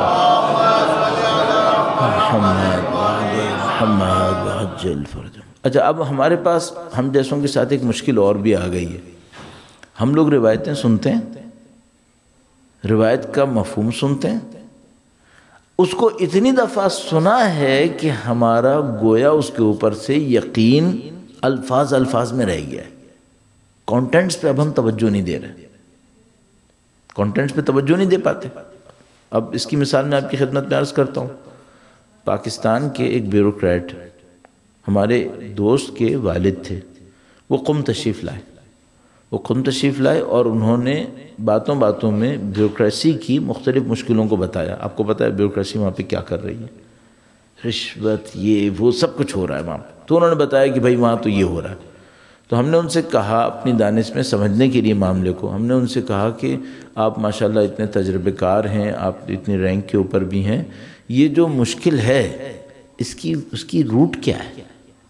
محمد وعجل فرجہ۔ اچھا، اب ہمارے پاس ہم جیسوں کے ساتھ ایک مشکل اور بھی آ گئی ہے۔ ہم لوگ روایتیں سنتے ہیں، روایت کا مفہوم سنتے ہیں، اس کو اتنی دفعہ سنا ہے کہ ہمارا گویا اس کے اوپر سے یقین الفاظ میں رہ گیا ہے۔ کانٹینٹس پہ اب ہم توجہ نہیں دے رہے، کانٹینٹس پہ توجہ نہیں دے پاتے۔ اب اس کی مثال میں آپ کی خدمت میں عرض کرتا ہوں۔ پاکستان کے ایک بیوروکریٹ، ہمارے دوست کے والد تھے، وہ قم تشریف لائے اور انہوں نے باتوں میں بیوروکریسی کی مختلف مشکلوں کو بتایا۔ آپ کو پتہ ہے بیوروکریسی وہاں پہ کیا کر رہی ہے، رشوت، یہ وہ سب کچھ ہو رہا ہے وہاں پہ۔ تو انہوں نے بتایا کہ بھائی وہاں تو یہ ہو رہا ہے۔ تو ہم نے ان سے کہا، اپنی دانش میں سمجھنے کے لیے معاملے کو، ہم نے ان سے کہا کہ آپ ماشاءاللہ اتنے تجربے کار ہیں، آپ اتنے رینک کے اوپر بھی ہیں، یہ جو مشکل ہے اس کی روٹ کیا ہے؟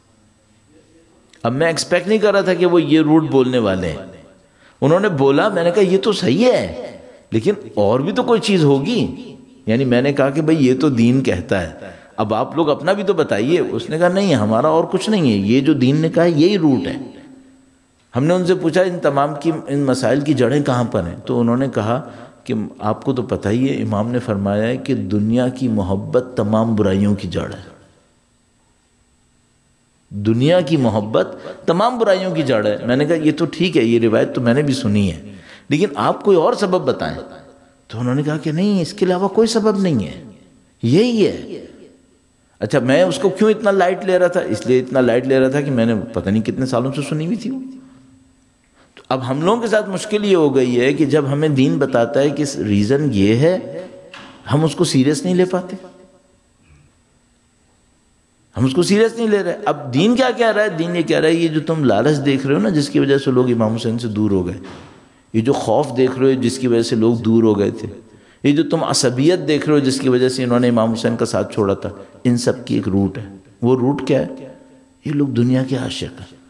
اب میں ایکسپیکٹ نہیں کر رہا تھا کہ وہ یہ روٹ بولنے والے ہیں۔ انہوں نے بولا، میں نے کہا یہ تو صحیح ہے لیکن اور بھی تو کوئی چیز ہوگی۔ یعنی میں نے کہا کہ بھئی یہ تو دین کہتا ہے، اب آپ لوگ اپنا بھی تو بتائیے۔ اس نے کہا نہیں، ہمارا اور کچھ نہیں ہے، یہ جو دین نے کہا ہے یہی روٹ ہے۔ ہم نے ان سے پوچھا ان تمام کی ان مسائل کی جڑیں کہاں پر ہیں؟ تو انہوں نے کہا کہ آپ کو تو پتہ ہی ہے، امام نے فرمایا ہے کہ دنیا کی محبت تمام برائیوں کی جڑ ہے۔ دنیا کی محبت تمام برائیوں کی جڑ ہے۔ میں نے کہا یہ تو ٹھیک ہے، یہ روایت تو میں نے بھی سنی ہے، لیکن آپ کوئی اور سبب بتائیں۔ تو انہوں نے کہا کہ نہیں، اس کے علاوہ کوئی سبب نہیں ہے، یہی ہے۔ اچھا، میں اس کو کیوں اتنا لائٹ لے رہا تھا؟ اس لیے اتنا لائٹ لے رہا تھا کہ میں نے پتہ نہیں کتنے سالوں سے سنی ہوئی تھی۔ تو اب ہم لوگوں کے ساتھ مشکل یہ ہو گئی ہے کہ جب ہمیں دین بتاتا ہے کہ ریزن یہ ہے، ہم اس کو سیریس نہیں لے پاتے، ہم اس کو سیریس نہیں لے رہے۔ اب دین کیا کہہ رہا ہے؟ دین یہ کہہ رہا ہے یہ جو تم لالچ دیکھ رہے ہو نا، جس کی وجہ سے لوگ امام حسین سے دور ہو گئے، یہ جو خوف دیکھ رہے ہو جس کی وجہ سے لوگ دور ہو گئے تھے، یہ جو تم عصبیت دیکھ رہے ہو جس کی وجہ سے انہوں نے امام حسین کا ساتھ چھوڑا تھا، ان سب کی ایک روٹ ہے۔ وہ روٹ کیا ہے؟ یہ لوگ دنیا کے عاشق ہیں،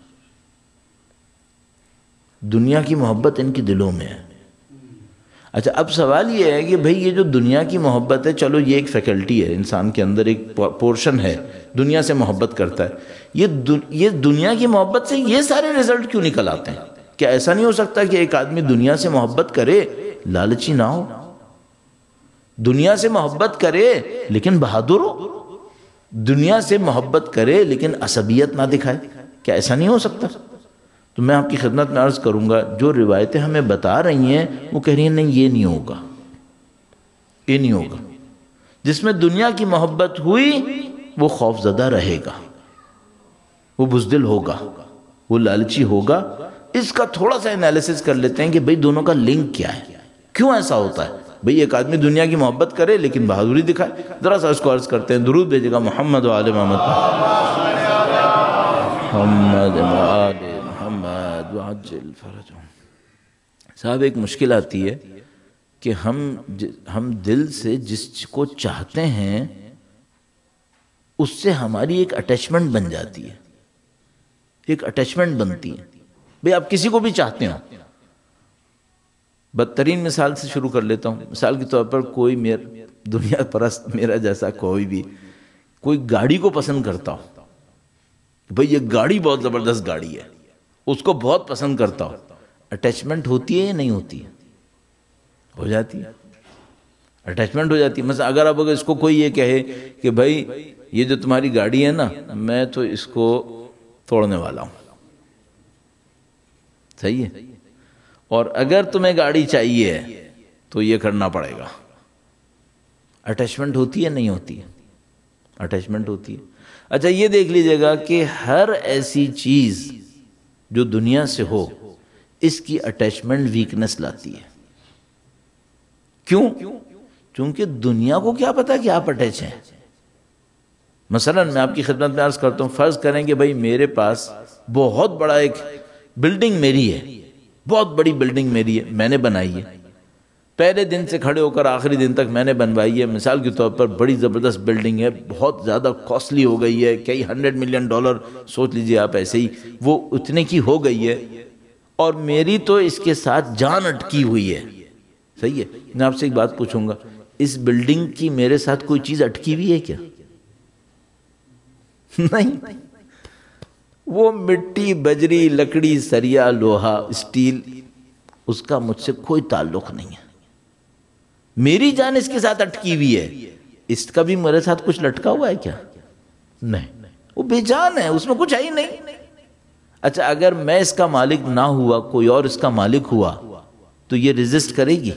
دنیا کی محبت ان کی دلوں میں ہے۔ اچھا، اب سوال یہ ہے کہ بھئی یہ جو دنیا کی محبت ہے، چلو یہ ایک فیکلٹی ہے، انسان کے اندر ایک پورشن ہے، دنیا سے محبت کرتا ہے۔ یہ دنیا کی محبت سے یہ سارے رزلٹ کیوں نکل آتے ہیں؟ کیا ایسا نہیں ہو سکتا کہ ایک آدمی دنیا سے محبت کرے لالچی نہ ہو، دنیا سے محبت کرے لیکن بہادر ہو، دنیا سے محبت کرے لیکن عصبیت نہ دکھائے؟ کیا ایسا نہیں ہو سکتا؟ تو میں آپ کی خدمت میں عرض کروں گا، جو روایتیں ہمیں بتا رہی ہیں وہ کہہ رہی ہیں نہیں، یہ نہیں ہوگا، یہ نہیں ہوگا۔ جس میں دنیا کی محبت ہوئی وہ خوف زدہ رہے گا، وہ بزدل ہوگا، وہ لالچی ہوگا۔ اس کا تھوڑا سا انالیسس کر لیتے ہیں کہ بھئی دونوں کا لنک کیا ہے، کیوں ایسا ہوتا ہے؟ بھئی ایک آدمی دنیا کی محبت کرے لیکن بہادری دکھائے۔ ذرا سا اس کو عرض کرتے ہیں، درود بھیجے گا محمد و آل محمد محمد و آل محمد وعجل فرجہم۔ صاحب، ایک مشکل آتی ہے کہ ہم دل سے جس کو چاہتے ہیں اس سے ہماری ایک اٹیچمنٹ بن جاتی ہے، ایک اٹیچمنٹ بنتی ہے۔ بھئی آپ کسی کو بھی چاہتے ہو، بدترین مثال سے شروع کر لیتا ہوں۔ مثال کے طور پر کوئی دنیا پرست میرا جیسا کوئی گاڑی کو پسند کرتا ہو، بھئی یہ گاڑی بہت زبردست گاڑی ہے، اس کو بہت پسند کرتا ہو، اٹیچمنٹ ہوتی ہے یا نہیں ہوتی ہے؟ ہو جاتی ہے، اٹیچمنٹ ہو جاتی ہے۔ مثلا اگر اس کو کوئی یہ کہے کہ بھئی یہ جو تمہاری گاڑی ہے نا، میں تو اس کو توڑنے والا ہوں، صحیح ہے، اور اگر تمہیں گاڑی چاہیے تو یہ کرنا پڑے گا۔ اٹیچمنٹ ہوتی ہے نہیں ہوتی ہے؟ اٹیچمنٹ ہوتی ہے۔ اچھا، یہ دیکھ لیجئے گا کہ ہر ایسی چیز جو دنیا سے ہو، اس کی اٹیچمنٹ ویکنس لاتی ہے۔ کیوں؟ چونکہ دنیا کو کیا پتا کہ آپ اٹیچ ہیں، مثلا میں آپ کی خدمت میں عرض کرتا ہوں، فرض کریں کہ بھائی میرے پاس بہت بڑا ایک بلڈنگ میری ہے، بہت بڑی بلڈنگ میری ہے، میں نے بنائی ہے، پہلے دن سے کھڑے ہو کر آخری دن تک میں نے بنوائی ہے، مثال کے طور پر بڑی زبردست بلڈنگ ہے، بہت زیادہ کاسٹلی ہو گئی ہے، کئی $100 ملین سوچ لیجئے آپ، ایسے ہی وہ اتنے کی ہو گئی ہے، اور میری تو اس کے ساتھ جان اٹکی ہوئی ہے، صحیح ہے؟ میں آپ سے ایک بات پوچھوں گا، اس بلڈنگ کی میرے ساتھ کوئی چیز اٹکی ہوئی ہے کیا؟ نہیں، وہ مٹی، بجری، لکڑی، سریا، لوہا، اسٹیل، اس کا مجھ سے کوئی تعلق نہیں ہے، میری جان اس کے ساتھ اٹکی ہوئی ہے، اس کا بھی میرے ساتھ کچھ لٹکا ہوا ہے کیا؟ نہیں، وہ بے جان ہے، اس میں کچھ ہے ہی نہیں۔ اچھا اگر میں اس کا مالک نہ ہوا، کوئی اور اس کا مالک ہوا تو یہ ریزسٹ کرے گی؟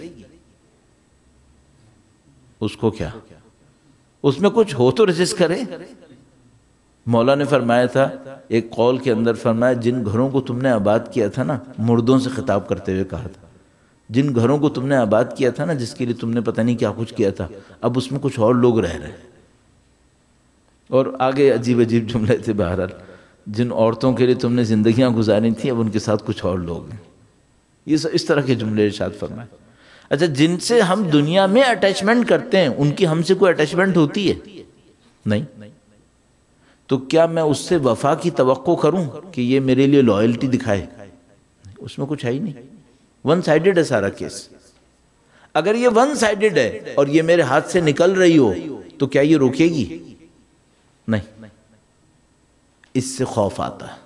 اس کو کیا، اس میں کچھ ہو تو ریزسٹ کرے۔ مولا نے فرمایا تھا ایک قول کے اندر، فرمایا جن گھروں کو تم نے آباد کیا تھا نا، مردوں سے خطاب کرتے ہوئے کہا تھا، جن گھروں کو تم نے آباد کیا تھا نا، جس کے لیے تم نے پتہ نہیں کیا کچھ کیا تھا، اب اس میں کچھ اور لوگ رہ رہے ہیں۔ اور آگے عجیب عجیب جملے تھے، بہرحال جن عورتوں کے لیے تم نے زندگیاں گزاری تھیں، اب ان کے ساتھ کچھ اور لوگ ہیں، یہ اس طرح کے جملے ارشاد فرمائے۔ اچھا جن سے ہم دنیا میں اٹیچمنٹ کرتے ہیں، ان کی ہم سے کوئی اٹیچمنٹ ہوتی ہے؟ نہیں، تو کیا میں اس سے وفا کی توقع کروں کہ یہ میرے لیے لائلٹی دکھائے؟ اس میں کچھ ہے ہی نہیں، ون سائیڈڈ ہے سارا کیس۔ اگر یہ ون سائیڈڈ ہے اور یہ میرے ہاتھ سے نکل رہی ہو تو کیا یہ روکے گی؟ نہیں، اس سے خوف آتا ہے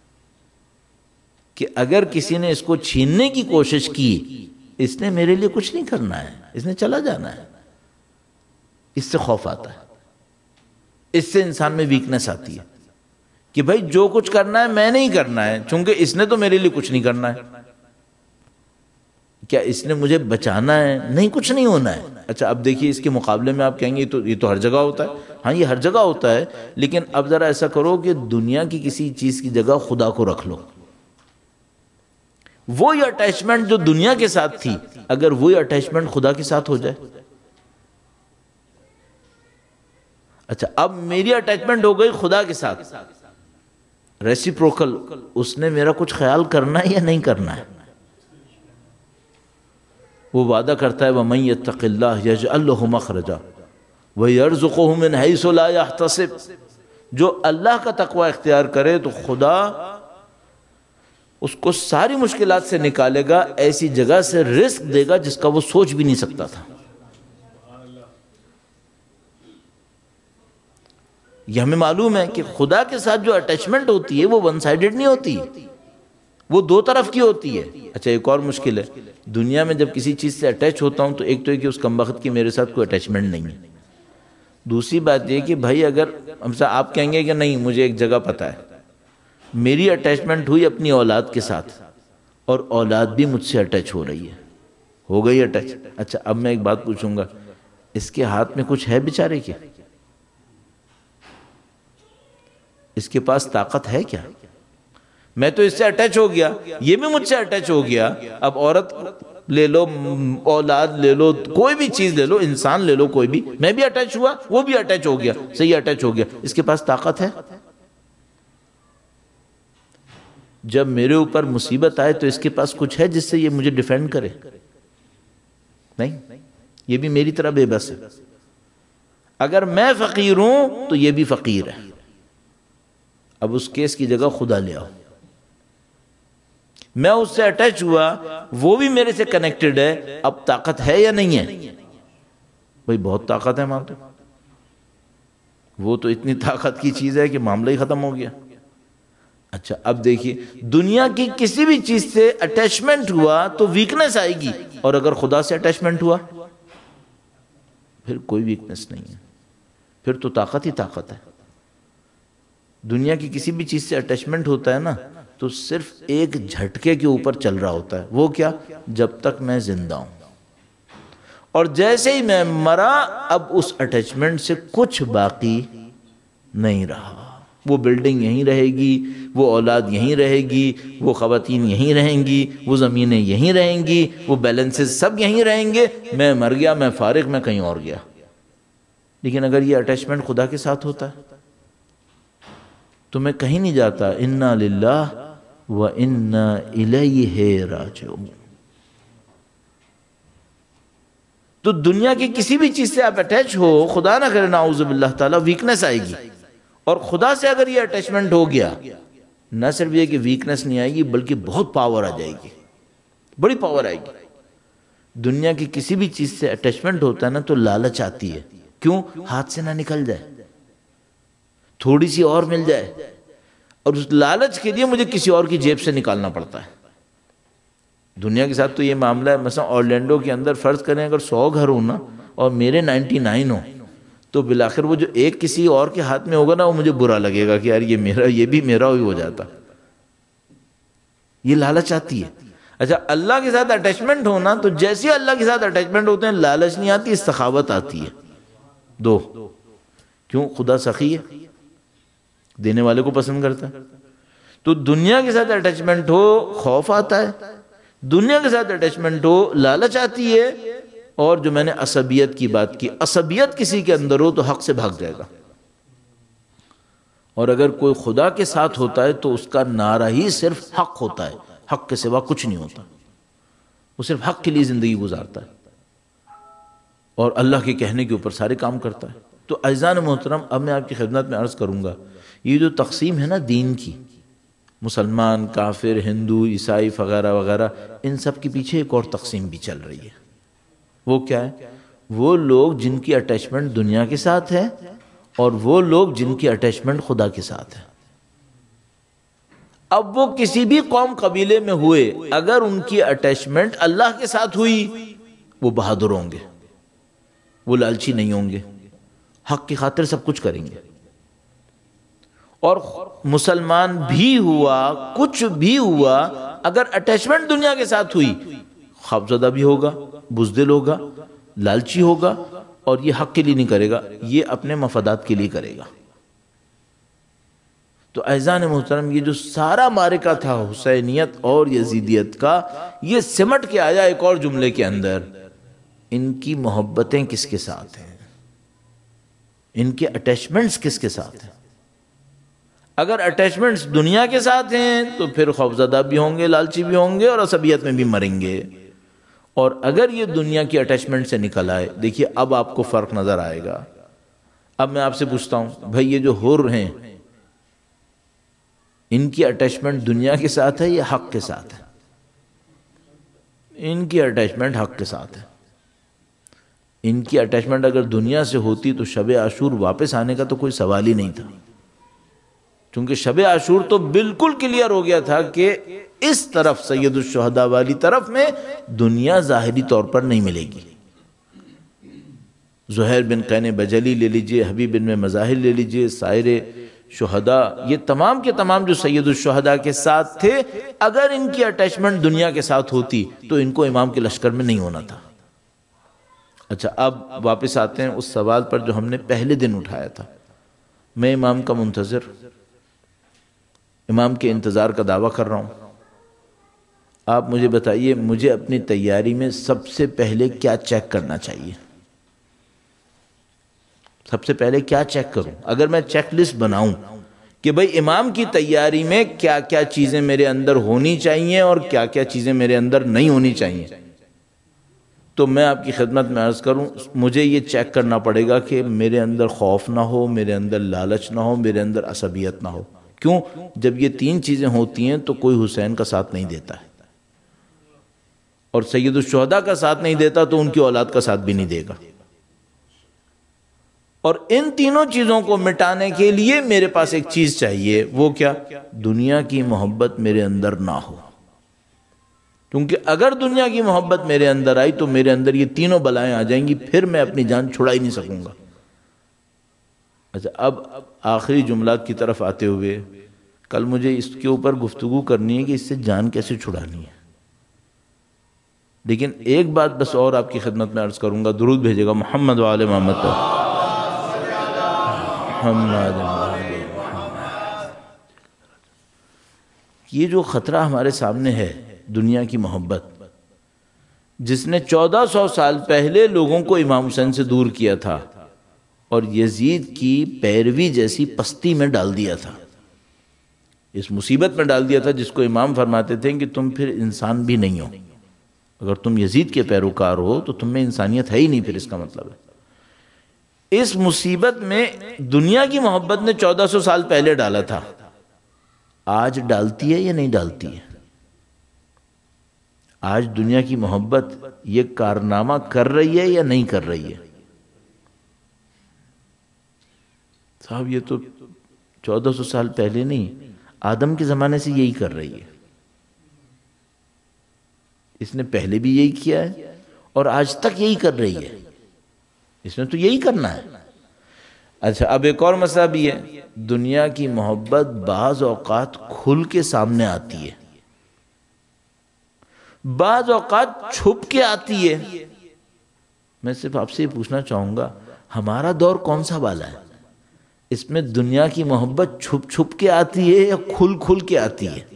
کہ اگر کسی نے اس کو چھیننے کی کوشش کی، اس نے میرے لیے کچھ نہیں کرنا ہے، اس نے چلا جانا ہے، اس سے خوف آتا ہے، اس سے انسان میں ویکنس آتی ہے کہ بھائی جو کچھ کرنا ہے میں نہیں کرنا ہے، چونکہ اس نے تو میرے لیے کچھ نہیں کرنا ہے۔ کیا اس نے مجھے بچانا ہے؟ نہیں، کچھ نہیں ہونا ہے۔ اچھا اب دیکھیے اس کے مقابلے میں آپ کہیں گے یہ تو ہر جگہ ہوتا ہے۔ ہاں یہ ہر جگہ ہوتا ہے، لیکن اب ذرا ایسا کرو کہ دنیا کی کسی چیز کی جگہ خدا کو رکھ لو، وہی اٹیچمنٹ جو دنیا کے ساتھ تھی، اگر وہی اٹیچمنٹ خدا کے ساتھ ہو جائے۔ اچھا اب میری اٹیچمنٹ ہو گئی خدا کے ساتھ، ریسیپروکل، اس نے میرا کچھ خیال کرنا ہے یا نہیں کرنا ہے؟ وہ وعدہ کرتا ہے وَمَن يَتَّقِ اللَّهَ يَجْعَلْ لَهُ مَخْرَجًا وَيَرْزُقْهُ مِنْ حَيْثُ لَا يَحْتَسِبُ، جو اللہ کا تقوی اختیار کرے تو خدا اس کو ساری مشکلات سے نکالے گا، ایسی جگہ سے رزق دے گا جس کا وہ سوچ بھی نہیں سکتا تھا۔ یہ ہمیں معلوم ہے کہ خدا کے ساتھ جو اٹیچمنٹ ہوتی ہے وہ ون سائیڈڈ نہیں ہوتی، وہ دو طرف کی ہوتی ہے۔ اچھا ایک اور مشکل ہے، دنیا میں جب کسی چیز سے اٹیچ ہوتا ہوں تو ایک تو ہے کہ اس کمبخت کی میرے ساتھ کوئی اٹیچمنٹ نہیں ہے، دوسری بات یہ کہ بھائی اگر آپ کہیں گے کہ نہیں مجھے ایک جگہ پتہ ہے، میری اٹیچمنٹ ہوئی اپنی اولاد کے ساتھ اور اولاد بھی مجھ سے اٹیچ ہو رہی ہے، ہو گئی اٹیچ۔ اچھا اب میں ایک بات پوچھوں گا، اس کے ہاتھ میں کچھ ہے بیچارے کے؟ اس کے پاس طاقت ہے کیا؟ میں تو اس سے اٹیچ ہو گیا، یہ بھی مجھ سے اٹیچ ہو گیا، اب عورت لے لو، اولاد لے لو، کوئی بھی چیز لے لو، انسان لے لو کوئی بھی، میں بھی اٹیچ ہوا، وہ بھی اٹیچ ہو گیا، صحیح اٹیچ ہو گیا، اس کے پاس طاقت ہے؟ جب میرے اوپر مصیبت آئے تو اس کے پاس کچھ ہے جس سے یہ مجھے ڈیفینڈ کرے؟ نہیں، یہ بھی میری طرح بے بس ہے۔ اگر میں فقیر ہوں تو یہ بھی فقیر ہے۔ اب اس کیس کی جگہ خدا لے آؤ، میں اس سے اٹیچ ہوا، وہ بھی میرے سے کنیکٹڈ ہے، اب طاقت ہے یا نہیں ہے؟ بھئی بہت طاقت ہے معاملے، وہ تو اتنی طاقت کی چیز ہے کہ معاملہ ہی ختم ہو گیا۔ اچھا اب دیکھیے دنیا کی کسی بھی چیز سے اٹیچمنٹ ہوا تو ویکنس آئے گی، اور اگر خدا سے اٹیچمنٹ ہوا پھر کوئی ویکنس نہیں ہے، پھر تو طاقت ہی طاقت ہے۔ دنیا کی کسی بھی چیز سے اٹیچمنٹ ہوتا ہے نا تو صرف ایک جھٹکے کے اوپر چل رہا ہوتا ہے، وہ کیا؟ جب تک میں زندہ ہوں، اور جیسے ہی میں مرا اب اس اٹیچمنٹ سے کچھ باقی نہیں رہا، وہ بلڈنگ یہیں رہے گی، وہ اولاد یہیں رہے گی، وہ خواتین یہیں رہیں گی، وہ زمینیں یہیں رہیں گی، وہ بیلنسز سب یہیں رہیں گے، میں مر گیا، میں فارغ، میں کہیں اور گیا، لیکن اگر یہ اٹیچمنٹ خدا کے ساتھ ہوتا ہے تو میں کہیں نہیں جاتا، انا للہ و انا الیہ راجعون۔ تو دنیا کی کسی بھی چیز سے آپ اٹیچ ہو، خدا نہ کرے نعوذ باللہ تعالیٰ، ویکنس آئے گی، اور خدا سے اگر یہ اٹیچمنٹ ہو گیا، نہ صرف یہ کہ ویکنس نہیں آئے گی بلکہ بہت پاور آ جائے گی، بڑی پاور آئے گی۔ دنیا کی کسی بھی چیز سے اٹیچمنٹ ہوتا ہے نا تو لالچ آتی ہے، کیوں؟ ہاتھ سے نہ نکل جائے، تھوڑی سی اور مل جائے، اور اس لالچ کے لیے مجھے کسی اور کی جیب سے نکالنا پڑتا ہے۔ دنیا کے ساتھ تو یہ معاملہ ہے، مثلا اورلینڈو کے اندر فرض کریں اگر 100 گھر ہوں نا اور میرے 99 ہوں، تو بالآخر وہ جو ایک کسی اور کے ہاتھ میں ہوگا نا وہ مجھے برا لگے گا کہ یار یہ میرا، یہ بھی میرا ہی ہو جاتا۔ یہ لالچ آتی ہے۔ اچھا، اللہ کے ساتھ اٹیچمنٹ ہونا، تو جیسے اللہ کے ساتھ اٹیچمنٹ ہوتے ہیں لالچ نہیں آتی، سخاوت آتی ہے۔ دو، کیوں؟ خدا سخی ہے، دینے والے کو پسند کرتا ہے۔ تو دنیا کے ساتھ اٹیچمنٹ ہو خوف آتا ہے، دنیا کے ساتھ اٹیچمنٹ ہو لالچ آتی ہے، اور جو میں نے عصبیت کی بات کی، عصبیت کسی کے اندر ہو تو حق سے بھاگ جائے گا، اور اگر کوئی خدا کے ساتھ ہوتا ہے تو اس کا نعرہ ہی صرف حق ہوتا ہے، حق کے سوا کچھ نہیں ہوتا، وہ صرف حق کے لیے زندگی گزارتا ہے اور اللہ کے کہنے کے اوپر سارے کام کرتا ہے۔ تو عزیزان محترم، اب میں آپ کی خدمت میں عرض کروں گا، یہ جو تقسیم ہے نا دین کی، مسلمان، کافر، ہندو، عیسائی وغیرہ وغیرہ، ان سب کے پیچھے ایک اور تقسیم بھی چل رہی ہے۔ وہ کیا ہے؟ وہ لوگ جن کی اٹیچمنٹ دنیا کے ساتھ ہے، اور وہ لوگ جن کی اٹیچمنٹ خدا کے ساتھ ہے۔ اب وہ کسی بھی قوم قبیلے میں ہوئے، اگر ان کی اٹیچمنٹ اللہ کے ساتھ ہوئی، وہ بہادر ہوں گے، وہ لالچی نہیں ہوں گے، حق کی خاطر سب کچھ کریں گے۔ اور مسلمان بھی ہوا، کچھ بھی ہوا، اگر اٹیچمنٹ دنیا کے ساتھ ہوئی، خوفزدہ بھی ہوگا، بزدل ہوگا، لالچی ہوگا، اور یہ حق کے لیے نہیں کرے گا، یہ اپنے مفادات کے لیے کرے گا۔ تو اعزان محترم، یہ جو سارا معرکہ تھا حسینیت اور یزیدیت کا، یہ سمٹ کے آیا ایک اور جملے کے اندر، ان کی محبتیں کس کے ساتھ ہیں، ان کے اٹیچمنٹس کس کے ساتھ ہیں۔ اگر اٹیچمنٹس دنیا کے ساتھ ہیں تو پھر خوفزدہ بھی ہوں گے، لالچی بھی ہوں گے، اور عصبیت میں بھی مریں گے۔ اور اگر یہ دنیا کی اٹیچمنٹ سے نکل آئے، دیکھیے اب آپ کو فرق نظر آئے گا۔ اب میں آپ سے پوچھتا ہوں، بھائی یہ جو حر ہیں، ان کی اٹیچمنٹ دنیا کے ساتھ ہے یا حق کے ساتھ ہے؟ ان کی اٹیچمنٹ حق کے ساتھ ہے۔ ان کی اٹیچمنٹ اگر دنیا سے ہوتی تو شب عاشور واپس آنے کا تو کوئی سوال ہی نہیں تھا، کیونکہ شب عاشور تو بالکل کلیئر ہو گیا تھا کہ اس طرف سید الشہداء والی طرف میں دنیا ظاہری طور پر نہیں ملے گی۔ زہیر بن قین بجلی لے لیجئے، حبیب بن مظاہر لے لیجئے، سائر شہداء، یہ تمام کے تمام جو سید الشہداء کے ساتھ تھے، اگر ان کی اٹیچمنٹ دنیا کے ساتھ ہوتی تو ان کو امام کے لشکر میں نہیں ہونا تھا۔ اچھا، اب واپس آتے ہیں اس سوال پر جو ہم نے پہلے دن اٹھایا تھا۔ میں امام کا منتظر، امام کے انتظار کا دعویٰ کر رہا ہوں۔ آپ مجھے بتائیے، مجھے اپنی تیاری میں سب سے پہلے کیا چیک کرنا چاہیے؟ سب سے پہلے کیا چیک کروں؟ اگر میں چیک لسٹ بناؤں کہ بھئی امام کی تیاری میں کیا کیا چیزیں میرے اندر ہونی چاہیے اور کیا کیا چیزیں میرے اندر نہیں ہونی چاہیے، تو میں آپ کی خدمت میں عرض کروں، مجھے یہ چیک کرنا پڑے گا کہ میرے اندر خوف نہ ہو، میرے اندر لالچ نہ ہو، میرے اندر عصبیت نہ ہو۔ کیوں؟ جب یہ تین چیزیں ہوتی ہیں تو کوئی حسین کا ساتھ نہیں دیتا ہے، اور سید الشہداء کا ساتھ نہیں دیتا تو ان کی اولاد کا ساتھ بھی نہیں دے گا۔ اور ان تینوں چیزوں کو مٹانے کے لیے میرے پاس ایک چیز چاہیے، وہ کیا؟ دنیا کی محبت میرے اندر نہ ہو، کیونکہ اگر دنیا کی محبت میرے اندر آئی تو میرے اندر یہ تینوں بلائیں آ جائیں گی، پھر میں اپنی جان چھڑا ہی نہیں سکوں گا۔ اچھا، اب آخری جملات کی طرف آتے ہوئے، کل مجھے اس کے اوپر گفتگو کرنی ہے کہ اس سے جان کیسے چھڑانی ہے، لیکن ایک بات بس اور آپ کی خدمت میں عرض کروں گا، درود بھیجے گا محمد و آل محمد پر۔ یہ جو خطرہ ہمارے سامنے ہے دنیا کی محبت، جس نے 1400 سال پہلے لوگوں کو امام حسین سے دور کیا تھا، اور یزید کی پیروی جیسی پستی میں ڈال دیا تھا، اس مصیبت میں ڈال دیا تھا جس کو امام فرماتے تھے کہ تم پھر انسان بھی نہیں ہو، اگر تم یزید کے پیروکار ہو تو تم میں انسانیت ہے ہی نہیں، پھر اس کا مطلب ہے۔ اس مصیبت میں دنیا کی محبت نے 1400 سال پہلے ڈالا تھا، آج ڈالتی ہے یا نہیں ڈالتی ہے؟ آج دنیا کی محبت یہ کارنامہ کر رہی ہے یا نہیں کر رہی ہے؟ صاحب یہ تو 1400 سال پہلے نہیں، آدم کے زمانے سے یہی کر رہی ہے، اس نے پہلے بھی یہی کیا ہے اور آج تک یہی کر رہی ہے، اس نے تو یہی کرنا ہے۔ اچھا اب ایک اور مسئلہ بھی ہے، دنیا کی محبت بعض اوقات کھل کے سامنے آتی ہے، بعض اوقات چھپ کے آتی ہے۔ میں صرف آپ سے یہ پوچھنا چاہوں گا ہمارا دور کون سا والا ہے؟ اس میں دنیا کی محبت چھپ چھپ کے آتی ہے یا کھل کھل کے آتی ہے؟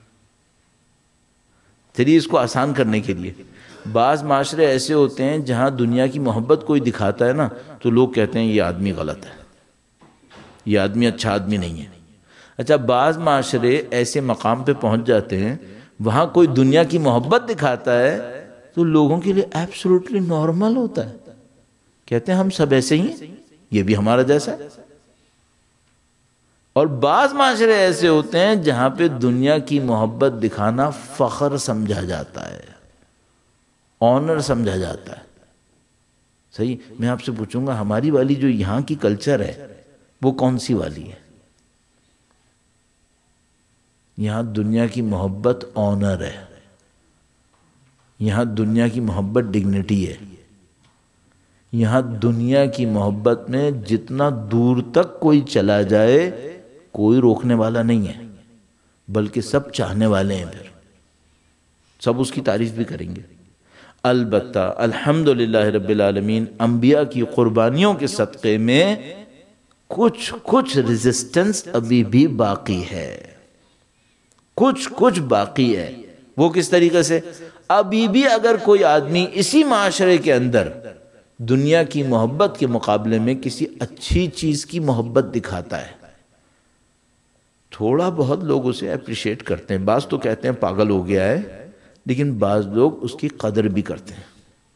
چلیے اس کو آسان کرنے کے لیے، بعض معاشرے ایسے ہوتے ہیں جہاں دنیا کی محبت کوئی دکھاتا ہے نا تو لوگ کہتے ہیں یہ آدمی غلط ہے، یہ آدمی اچھا آدمی نہیں ہے۔ اچھا بعض معاشرے ایسے مقام پہ پہنچ جاتے ہیں وہاں کوئی دنیا کی محبت دکھاتا ہے تو لوگوں کے لیے ایبسولوٹلی نارمل ہوتا ہے، کہتے ہیں ہم سب ایسے ہی ہیں، یہ بھی ہمارا جیسا ہے۔ اور بعض معاشرے ایسے ہوتے ہیں جہاں پہ دنیا کی محبت دکھانا فخر سمجھا جاتا ہے، آنر سمجھا جاتا ہے۔ صحیح، میں آپ سے پوچھوں گا ہماری والی جو یہاں کی کلچر ہے وہ کون سی والی ہے؟ یہاں دنیا کی محبت آنر ہے، یہاں دنیا کی محبت ڈگنیٹی ہے، یہاں دنیا کی محبت میں جتنا دور تک کوئی چلا جائے کوئی روکنے والا نہیں ہے، بلکہ سب چاہنے والے ہیں، پھر سب اس کی تعریف بھی کریں گے۔ البتہ الحمدللہ رب العالمین انبیاء کی قربانیوں کے صدقے میں کچھ ریزسٹنس ابھی بھی باقی ہے، کچھ باقی ہے۔ وہ کس طریقے سے؟ ابھی بھی اگر کوئی آدمی اسی معاشرے کے اندر دنیا کی محبت کے مقابلے میں کسی اچھی چیز کی محبت دکھاتا ہے، تھوڑا بہت لوگ اسے اپریشیٹ کرتے ہیں، بعض تو کہتے ہیں پاگل ہو گیا ہے، لیکن بعض لوگ اس کی قدر بھی کرتے ہیں،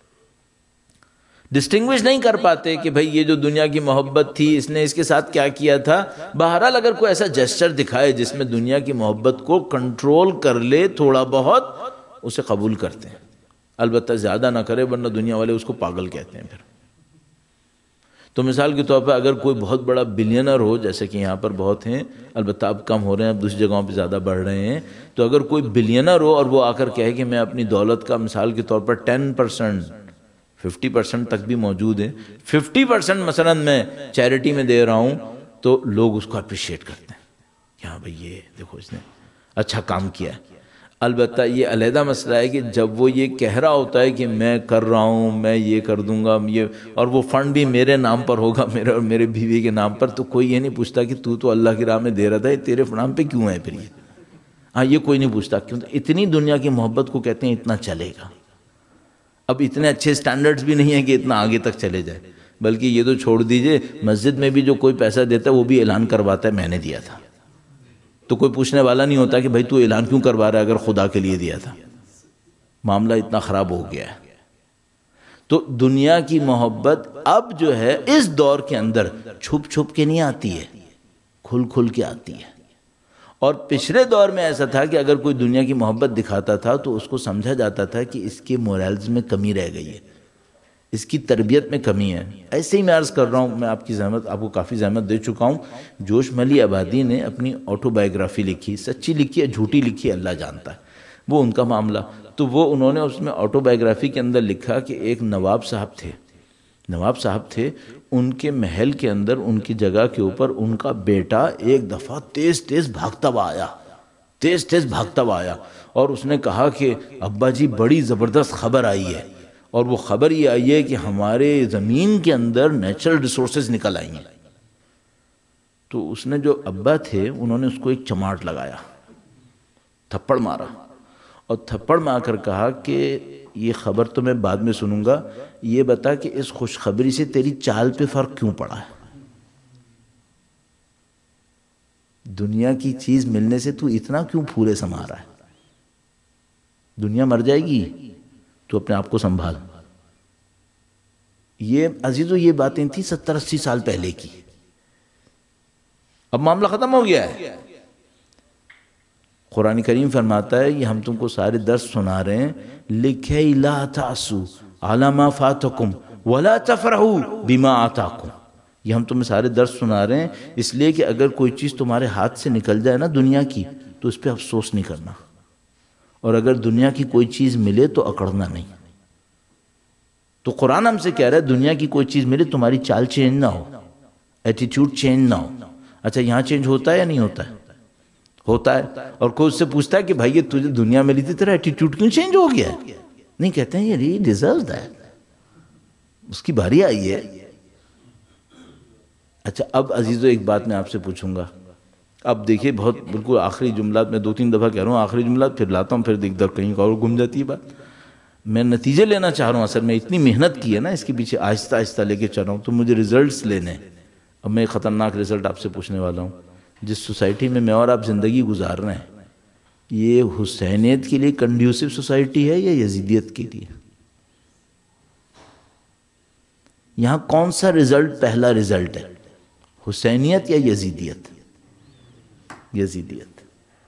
ڈسٹنگوش نہیں کر پاتے کہ بھئی یہ جو دنیا کی محبت تھی اس نے اس کے ساتھ کیا کیا تھا۔ بہرحال اگر کوئی ایسا جسچر دکھائے جس میں دنیا کی محبت کو کنٹرول کر لے تھوڑا بہت، اسے قبول کرتے ہیں، البتہ زیادہ نہ کرے ورنہ دنیا والے اس کو پاگل کہتے ہیں پھر۔ تو مثال کے طور پر اگر کوئی بہت بڑا بلینر ہو، جیسے کہ یہاں پر بہت ہیں، البتہ اب کم ہو رہے ہیں، اب دوسری جگہوں پہ زیادہ بڑھ رہے ہیں، تو اگر کوئی بلینر ہو اور وہ آ کر کہے کہ میں اپنی دولت کا مثال کے طور پر 10%، 50% تک بھی موجود ہے، 50% مثلا میں چیریٹی میں دے رہا ہوں، تو لوگ اس کو اپریشیٹ کرتے ہیں کہ ہاں بھئی یہ دیکھو اس نے اچھا کام کیا ہے۔ البتہ یہ علیحدہ مسئلہ ہے کہ جب وہ یہ کہہ رہا ہوتا ہے کہ میں کر رہا ہوں، میں یہ کر دوں گا، یہ، اور وہ فنڈ بھی میرے نام پر ہوگا، میرے اور میرے بیوی کے نام پر، تو کوئی یہ نہیں پوچھتا کہ تو اللہ کی راہ میں دے رہا تھا، یہ تیرے نام پہ کیوں ہے پھر یہ؟ ہاں یہ کوئی نہیں پوچھتا، کیوں؟ اتنی دنیا کی محبت کو کہتے ہیں اتنا چلے گا۔ اب اتنے اچھے سٹینڈرڈز بھی نہیں ہیں کہ اتنا آگے تک چلے جائے، بلکہ یہ تو چھوڑ دیجئے، مسجد میں بھی جو کوئی پیسہ دیتا ہے وہ بھی اعلان کرواتا ہے میں نے دیا تھا، تو کوئی پوچھنے والا نہیں ہوتا کہ بھائی تو اعلان کیوں کروا رہا ہے اگر خدا کے لیے دیا تھا۔ معاملہ اتنا خراب ہو گیا ہے۔ تو دنیا کی محبت اب جو ہے اس دور کے اندر چھپ چھپ کے نہیں آتی ہے، کھل کھل کے آتی ہے۔ اور پچھلے دور میں ایسا تھا کہ اگر کوئی دنیا کی محبت دکھاتا تھا تو اس کو سمجھا جاتا تھا کہ اس کے مورالز میں کمی رہ گئی ہے، اس کی تربیت میں کمی ہے۔ ایسے ہی میں عرض کر رہا ہوں، میں آپ کو کافی زحمت دے چکا ہوں، جوش ملی آبادی نے اپنی آٹو بائیوگرافی لکھی، سچی لکھی ہے جھوٹی لکھی ہے اللہ جانتا ہے، وہ ان کا معاملہ۔ تو وہ انہوں نے اس میں آٹو بائیوگرافی کے اندر لکھا کہ ایک نواب صاحب تھے، ان کے محل کے اندر ان کی جگہ کے اوپر ان کا بیٹا ایک دفعہ تیز بھاگتا ہوا آیا اور اس نے کہا کہ ابا جی بڑی زبردست خبر آئی ہے، اور وہ خبر یہ آئی ہے کہ ہمارے زمین کے اندر نیچرل ریسورسز نکل آئی ہیں۔ تو اس نے جو ابا تھے انہوں نے اس کو ایک چماٹ لگایا، تھپڑ مارا، اور تھپڑ میں آ کر کہا کہ یہ خبر تو میں بعد میں سنوں گا، یہ بتا کہ اس خوشخبری سے تیری چال پہ فرق کیوں پڑا ہے؟ دنیا کی چیز ملنے سے تو اتنا کیوں پھولے سما رہا ہے؟ دنیا مر جائے گی، تو اپنے آپ کو سنبھال۔ یہ عزیزو یہ باتیں تھیں 70-80 سال پہلے کی، اب معاملہ ختم ہو گیا ہے۔ قرآن کریم فرماتا ہے یہ ہم تم کو سارے درس سنا رہے ہیں لِكَيْ لَا تَعْسُوا عَلَى مَا فَاتَكُمْ وَلَا تَفْرَحُوا بِمَا آتَاكُمْ۔ یہ ہم تمہیں سارے درس سنا رہے ہیں اس لیے کہ اگر کوئی چیز تمہارے ہاتھ سے نکل جائے نا دنیا کی تو اس پہ افسوس نہیں کرنا، اور اگر دنیا کی کوئی چیز ملے تو اکڑنا نہیں۔ تو قرآن ہم سے کہہ رہا ہے دنیا کی کوئی چیز ملے تمہاری چال چینج نہ ہو، ایٹیٹیوڈ چینج نہ ہو۔ اچھا یہاں چینج ہوتا ہے یا نہیں ہوتا ہے؟ ہوتا ہے۔ اور کوئی اس سے پوچھتا ہے کہ بھائی یہ تجھے دنیا ملی تھی تیرا ایٹیٹیوڈ کیوں چینج ہو گیا ہے؟ نہیں، کہتے ہیں یہ ڈیزرو دیٹ، اس کی باری آئی ہے۔ اچھا اب عزیزو ایک بات میں آپ سے پوچھوں گا، اب دیکھیے بہت بالکل آخری جملات میں 2-3 دفعہ کہہ رہا ہوں آخری جملات، پھر لاتا ہوں، پھر دیکھ در کہیں اور گم جاتی ہے بات۔ میں نتیجے لینا چاہ رہا ہوں، اصل میں اتنی محنت کی ہے نا اس کے پیچھے، آہستہ آہستہ لے کے چل رہا ہوں، تو مجھے ریزلٹس لینے۔ اب میں ایک خطرناک ریزلٹ آپ سے پوچھنے والا ہوں۔ جس سوسائٹی میں میں اور آپ زندگی گزار رہے ہیں یہ حسینیت کے لیے کنڈیوسو سوسائٹی ہے یا یزیدیت کے لیے؟ یہاں کون سا ریزلٹ پہلا ریزلٹ ہے، حسینیت یا یزیدیت؟ یزیدیت۔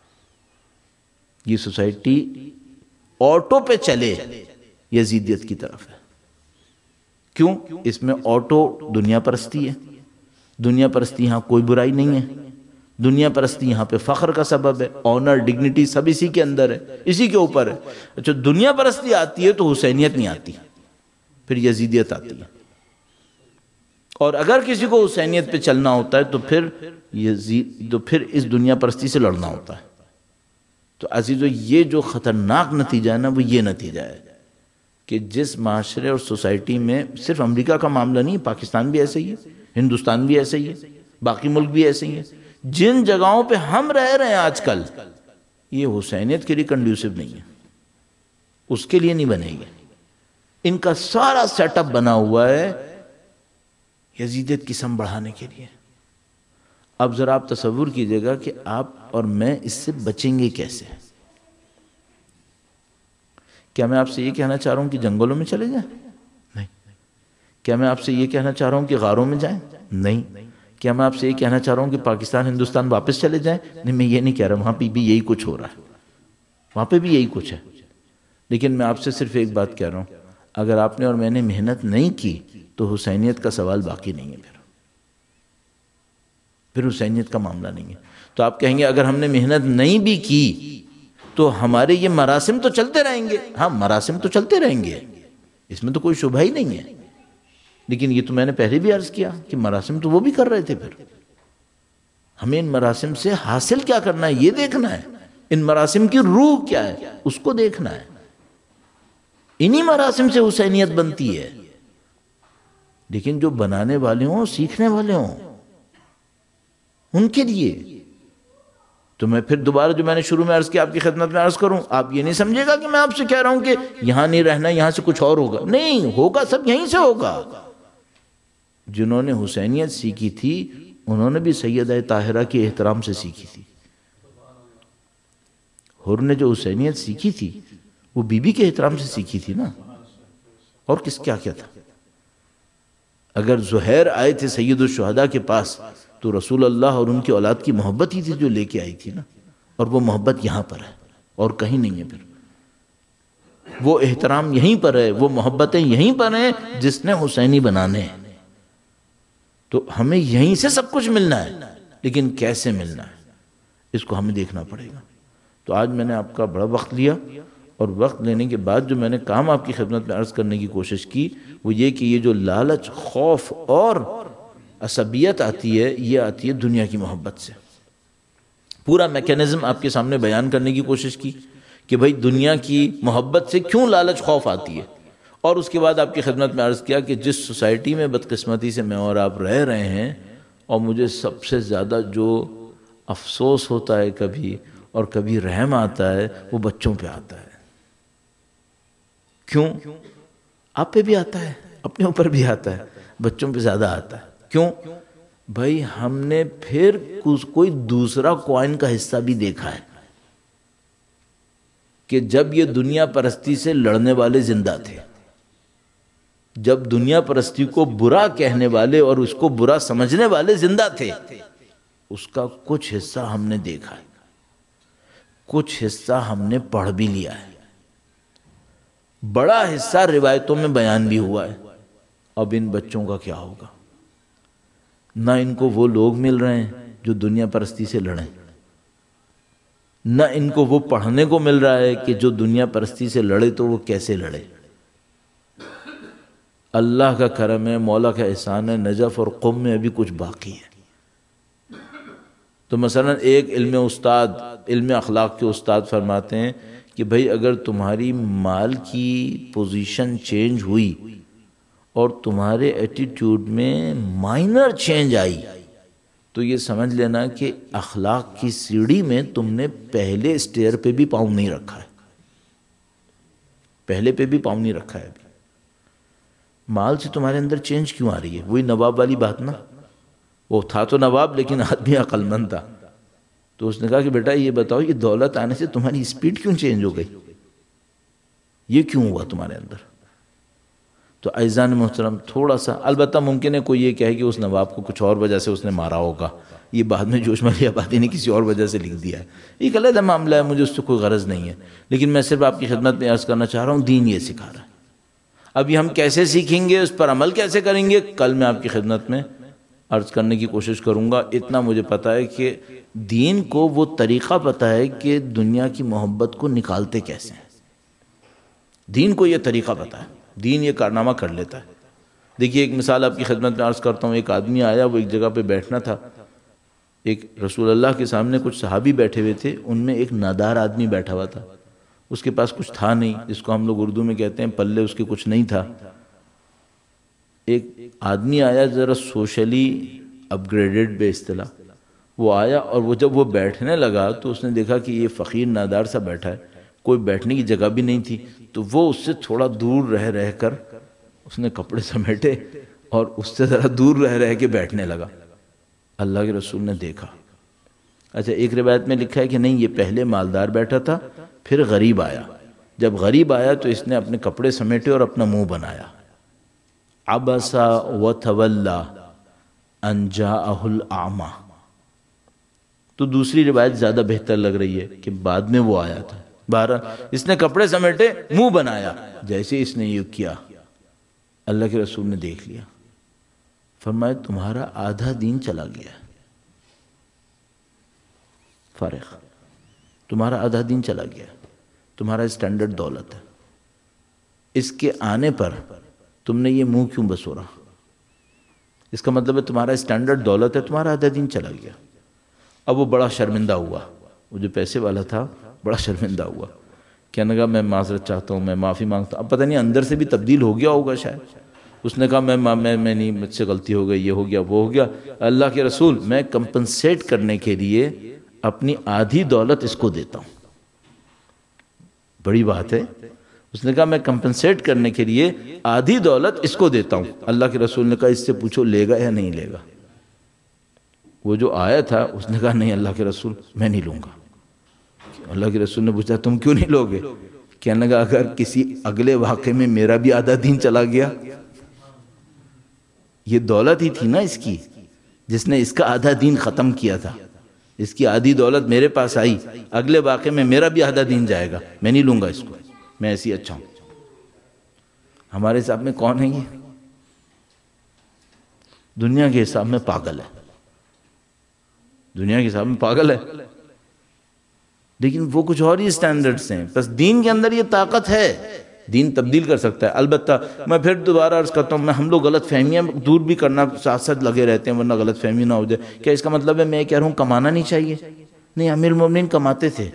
یہ سوسائٹی آٹو پہ چلے یزیدیت کی طرف ہے۔ کیوں؟ اس میں آٹو دنیا پرستی ہے، دنیا پرستی یہاں کوئی برائی نہیں ہے، دنیا پرستی یہاں پہ فخر کا سبب ہے، آنر ڈگنیٹی سب اسی کے اندر ہے، اسی کے اوپر ہے۔ اچھا دنیا پرستی آتی ہے تو حسینیت نہیں آتی، پھر یزیدیت آتی ہے۔ اور اگر کسی کو حسینیت پہ چلنا ہوتا ہے تو پھر اس دنیا پرستی سے لڑنا ہوتا ہے۔ تو عزیزو یہ جو خطرناک نتیجہ ہے نا وہ یہ نتیجہ ہے کہ جس معاشرے اور سوسائٹی میں، صرف امریکہ کا معاملہ نہیں، پاکستان بھی ایسے ہی ہے، ہندوستان بھی ایسے ہی ہے، باقی ملک بھی ایسے ہی ہیں، جن جگہوں پہ ہم رہ رہے ہیں آج کل یہ حسینیت کے لیے کنڈیوسو نہیں ہے، اس کے لیے نہیں بنے گی۔ ان کا سارا سیٹ اپ بنا ہوا ہے یزیدیت کی سم بڑھانے کے لیے۔ اب ذرا آپ تصور کیجئے گا کہ آپ اور میں اس سے بچیں گے کیسے؟ کیا میں آپ سے یہ کہنا چاہ رہا ہوں کہ جنگلوں میں چلے جائیں؟ نہیں۔ کیا میں آپ سے یہ کہنا چاہ رہا ہوں کہ غاروں میں جائیں؟ نہیں۔ کیا میں آپ سے یہ کہنا چاہ رہا ہوں کہ پاکستان ہندوستان واپس چلے جائیں؟ نہیں، میں یہ نہیں کہہ رہا، وہاں پہ بھی یہی کچھ ہو رہا ہے، وہاں پہ بھی یہی کچھ ہے۔ لیکن میں آپ سے صرف ایک بات کہہ رہا ہوں، اگر آپ نے اور میں نے محنت نہیں کی تو حسینیت کا سوال باقی نہیں ہے، پھر حسینیت کا معاملہ نہیں ہے۔ تو آپ کہیں گے اگر ہم نے محنت نہیں بھی کی تو ہمارے یہ مراسم تو چلتے رہیں گے۔ ہاں مراسم تو چلتے رہیں گے، اس میں تو کوئی شبہ ہی نہیں ہے، لیکن یہ تو میں نے پہلے بھی عرض کیا کہ مراسم تو وہ بھی کر رہے تھے، پھر ہمیں ان مراسم سے حاصل کیا کرنا ہے یہ دیکھنا ہے، ان مراسم کی روح کیا ہے اس کو دیکھنا ہے۔ انہی مراسم سے حسینیت بنتی ہے، لیکن جو بنانے والے ہوں، سیکھنے والے ہوں، ان کے لیے تو میں پھر دوبارہ جو میں نے شروع میں عرض کیا آپ کی خدمت میں عرض کروں، آپ یہ نہیں سمجھے گا کہ میں آپ سے کہہ رہا ہوں کہ یہاں نہیں رہنا، یہاں سے کچھ اور ہوگا، نہیں ہوگا، سب یہیں سے ہوگا۔ جنہوں نے حسینیت سیکھی تھی انہوں نے بھی سیدہ طاہرہ کے احترام سے سیکھی تھی۔ حر نے جو حسینیت سیکھی تھی وہ بی بی کے احترام سے سیکھی تھی نا، اور کس کیا کیا تھا؟ اگر زہیر آئے تھے سید الشہداء کے پاس تو رسول اللہ اور ان کی اولاد کی محبت ہی تھی جو لے کے آئی تھی نا، اور وہ محبت یہاں پر ہے اور کہیں نہیں ہے، پھر وہ احترام یہیں پر ہے، وہ محبتیں یہیں پر ہیں جس نے حسینی بنانے ہیں۔ تو ہمیں یہیں سے سب کچھ ملنا ہے، لیکن کیسے ملنا ہے اس کو ہمیں دیکھنا پڑے گا۔ تو آج میں نے آپ کا بڑا وقت لیا، اور وقت لینے کے بعد جو میں نے کام آپ کی خدمت میں عرض کرنے کی کوشش کی وہ یہ کہ یہ جو لالچ، خوف اور عصبیت آتی ہے یہ آتی ہے دنیا کی محبت سے۔ پورا میکینزم آپ کے سامنے بیان کرنے کی کوشش کی کہ بھئی دنیا کی محبت سے کیوں لالچ خوف آتی ہے، اور اس کے بعد آپ کی خدمت میں عرض کیا کہ جس سوسائٹی میں بدقسمتی سے میں اور آپ رہ رہے ہیں، اور مجھے سب سے زیادہ جو افسوس ہوتا ہے کبھی اور کبھی رحم آتا ہے وہ بچوں پہ آتا ہے۔ کیوں؟ آپ پہ بھی آتا ہے، اپنے اوپر بھی آتا ہے، بچوں پہ زیادہ آتا ہے. کیوں؟ بھائی ہم نے پھر کوئی دوسرا کوائن کا حصہ بھی دیکھا ہے کہ جب یہ دنیا پرستی سے لڑنے والے زندہ تھے، جب دنیا پرستی کو برا کہنے والے اور اس کو برا سمجھنے والے زندہ تھے، اس کا کچھ حصہ ہم نے دیکھا ہے، کچھ حصہ ہم نے پڑھ بھی لیا ہے، بڑا حصہ روایتوں میں بیان بھی ہوا ہے. اب ان بچوں کا کیا ہوگا؟ نہ ان کو وہ لوگ مل رہے ہیں جو دنیا پرستی سے لڑیں، نہ ان کو وہ پڑھنے کو مل رہا ہے کہ جو دنیا پرستی سے لڑے تو وہ کیسے لڑے. اللہ کا کرم ہے، مولا کا احسان ہے، نجف اور قم میں ابھی کچھ باقی ہے. تو مثلا ایک علم اخلاق کے استاد فرماتے ہیں کہ بھئی اگر تمہاری مال کی پوزیشن چینج ہوئی اور تمہارے ایٹیٹیوڈ میں مائنر چینج آئی تو یہ سمجھ لینا کہ اخلاق کی سیڑھی میں تم نے پہلے سٹیئر پہ بھی پاؤں نہیں رکھا ہے، پہلے پہ بھی پاؤں نہیں رکھا ہے. ابھی مال سے تمہارے اندر چینج کیوں آ رہی ہے؟ وہی نواب والی بات نا، وہ تھا تو نواب لیکن آدمی عقل مند تھا. تو اس نے کہا کہ بیٹا یہ بتاؤ یہ دولت آنے سے تمہاری سپیڈ کیوں چینج ہو گئی، یہ کیوں ہوا تمہارے اندر؟ تو عزیزان محترم تھوڑا سا، البتہ ممکن ہے کوئی یہ کہے کہ اس نواب کو کچھ اور وجہ سے اس نے مارا ہوگا، یہ بعد میں جوش ملی آبادی نے کسی اور وجہ سے لکھ دیا ہے، ایک علیحدہ معاملہ ہے، مجھے اس سے کوئی غرض نہیں ہے. لیکن میں صرف آپ کی خدمت میں عرض کرنا چاہ رہا ہوں دین یہ سکھا رہا ہے. اب یہ ہم کیسے سیکھیں گے، اس پر عمل کیسے کریں گے، کل میں آپ کی خدمت میں عرض کرنے کی کوشش کروں گا. اتنا مجھے پتا ہے کہ دین کو وہ طریقہ پتا ہے کہ دنیا کی محبت کو نکالتے کیسے ہیں. دین کو یہ طریقہ پتا ہے، دین یہ کارنامہ کر لیتا ہے. دیکھیے ایک مثال آپ کی خدمت میں عرض کرتا ہوں. ایک آدمی آیا، وہ ایک جگہ پہ بیٹھنا تھا، ایک رسول اللہ کے سامنے کچھ صحابی بیٹھے ہوئے تھے، ان میں ایک نادار آدمی بیٹھا ہوا تھا، اس کے پاس کچھ تھا نہیں، جس کو ہم لوگ اردو میں کہتے ہیں پلے اس کے کچھ نہیں تھا. ایک آدمی آیا ذرا سوشلی اپ گریڈڈ بے اصطلاح، وہ آیا اور وہ جب وہ بیٹھنے لگا تو اس نے دیکھا کہ یہ فقیر نادار سا بیٹھا ہے، کوئی بیٹھنے کی جگہ بھی نہیں تھی. تو وہ اس سے تھوڑا دور رہ کر اس نے کپڑے سمیٹے اور اس سے ذرا دور رہ کے بیٹھنے لگا. اللہ کے رسول نے دیکھا. اچھا ایک روایت میں لکھا ہے کہ نہیں، یہ پہلے مالدار بیٹھا تھا، پھر غریب آیا. جب غریب آیا تو اس نے اپنے کپڑے سمیٹے اور اپنا منہ بنایا. عبسا وتولا ان جاءہ الاعمی. تو دوسری روایت زیادہ بہتر لگ رہی ہے کہ بعد میں وہ آیا تھا. بہرحال اس نے کپڑے سمیٹے، منہ بنایا. جیسے اس نے یہ کیا اللہ کے رسول نے دیکھ لیا، فرمایا تمہارا آدھا دین چلا گیا، فارغ، تمہارا آدھا دین چلا گیا. تمہارا اسٹینڈرڈ دولت ہے، اس کے آنے پر تم نے یہ منہ کیوں بسورا؟ اس کا مطلب ہے تمہارا اسٹینڈرڈ دولت ہے، تمہارا آدھا دین چلا گیا. اب وہ بڑا شرمندہ ہوا، وہ جو پیسے والا تھا بڑا شرمندہ ہوا، کہنے لگا میں معذرت چاہتا ہوں، میں معافی مانگتا ہوں. اب پتہ نہیں اندر سے بھی تبدیل ہو گیا ہوگا شاید. اس نے کہا میں نہیں، مجھ سے غلطی ہو گئی، یہ ہو گیا وہ ہو گیا. اللہ کے رسول میں کمپنسیٹ کرنے کے لیے اپنی آدھی دولت اس کو دیتا ہوں. بڑی بات ہے. اس نے کہا میں کمپنسیٹ کرنے کے لیے آدھی دولت اس کو دیتا ہوں. اللہ کے رسول نے کہا اس سے پوچھو لے گا یا نہیں لے گا. وہ جو آیا تھا اس نے کہا نہیں اللہ کے رسول میں نہیں لوں گا. اللہ کے رسول نے پوچھا تم کیوں نہیں لوگے؟ کہنے لگا اگر کسی اگلے واقعے میں میرا بھی آدھا دین چلا گیا، یہ دولت ہی تھی نا اس کی جس نے اس کا آدھا دین ختم کیا تھا. اس کی آدھی دولت میرے پاس آئی، اگلے واقعے میں میرا بھی آدھا دین جائے گا، میں نہیں لوں گا اس کو، میں ایسی اچھا ہوں. ہمارے حساب میں کون ہے یہ؟ دنیا کے حساب میں پاگل ہے، دنیا کے حساب میں پاگل ہے. لیکن وہ کچھ اور ہی سٹینڈرڈز ہیں. بس دین کے اندر یہ طاقت ہے، دین تبدیل کر سکتا ہے. البتہ میں پھر دوبارہ عرض کرتا ہوں، ہم لوگ غلط فہمیاں دور بھی کرنا ساتھ ساتھ لگے رہتے ہیں ورنہ غلط فہمی نہ ہو جائے. کیا اس کا مطلب ہے میں کہہ رہا ہوں کمانا نہیں چاہیے؟ نہیں، امیر المومنین کماتے تھے،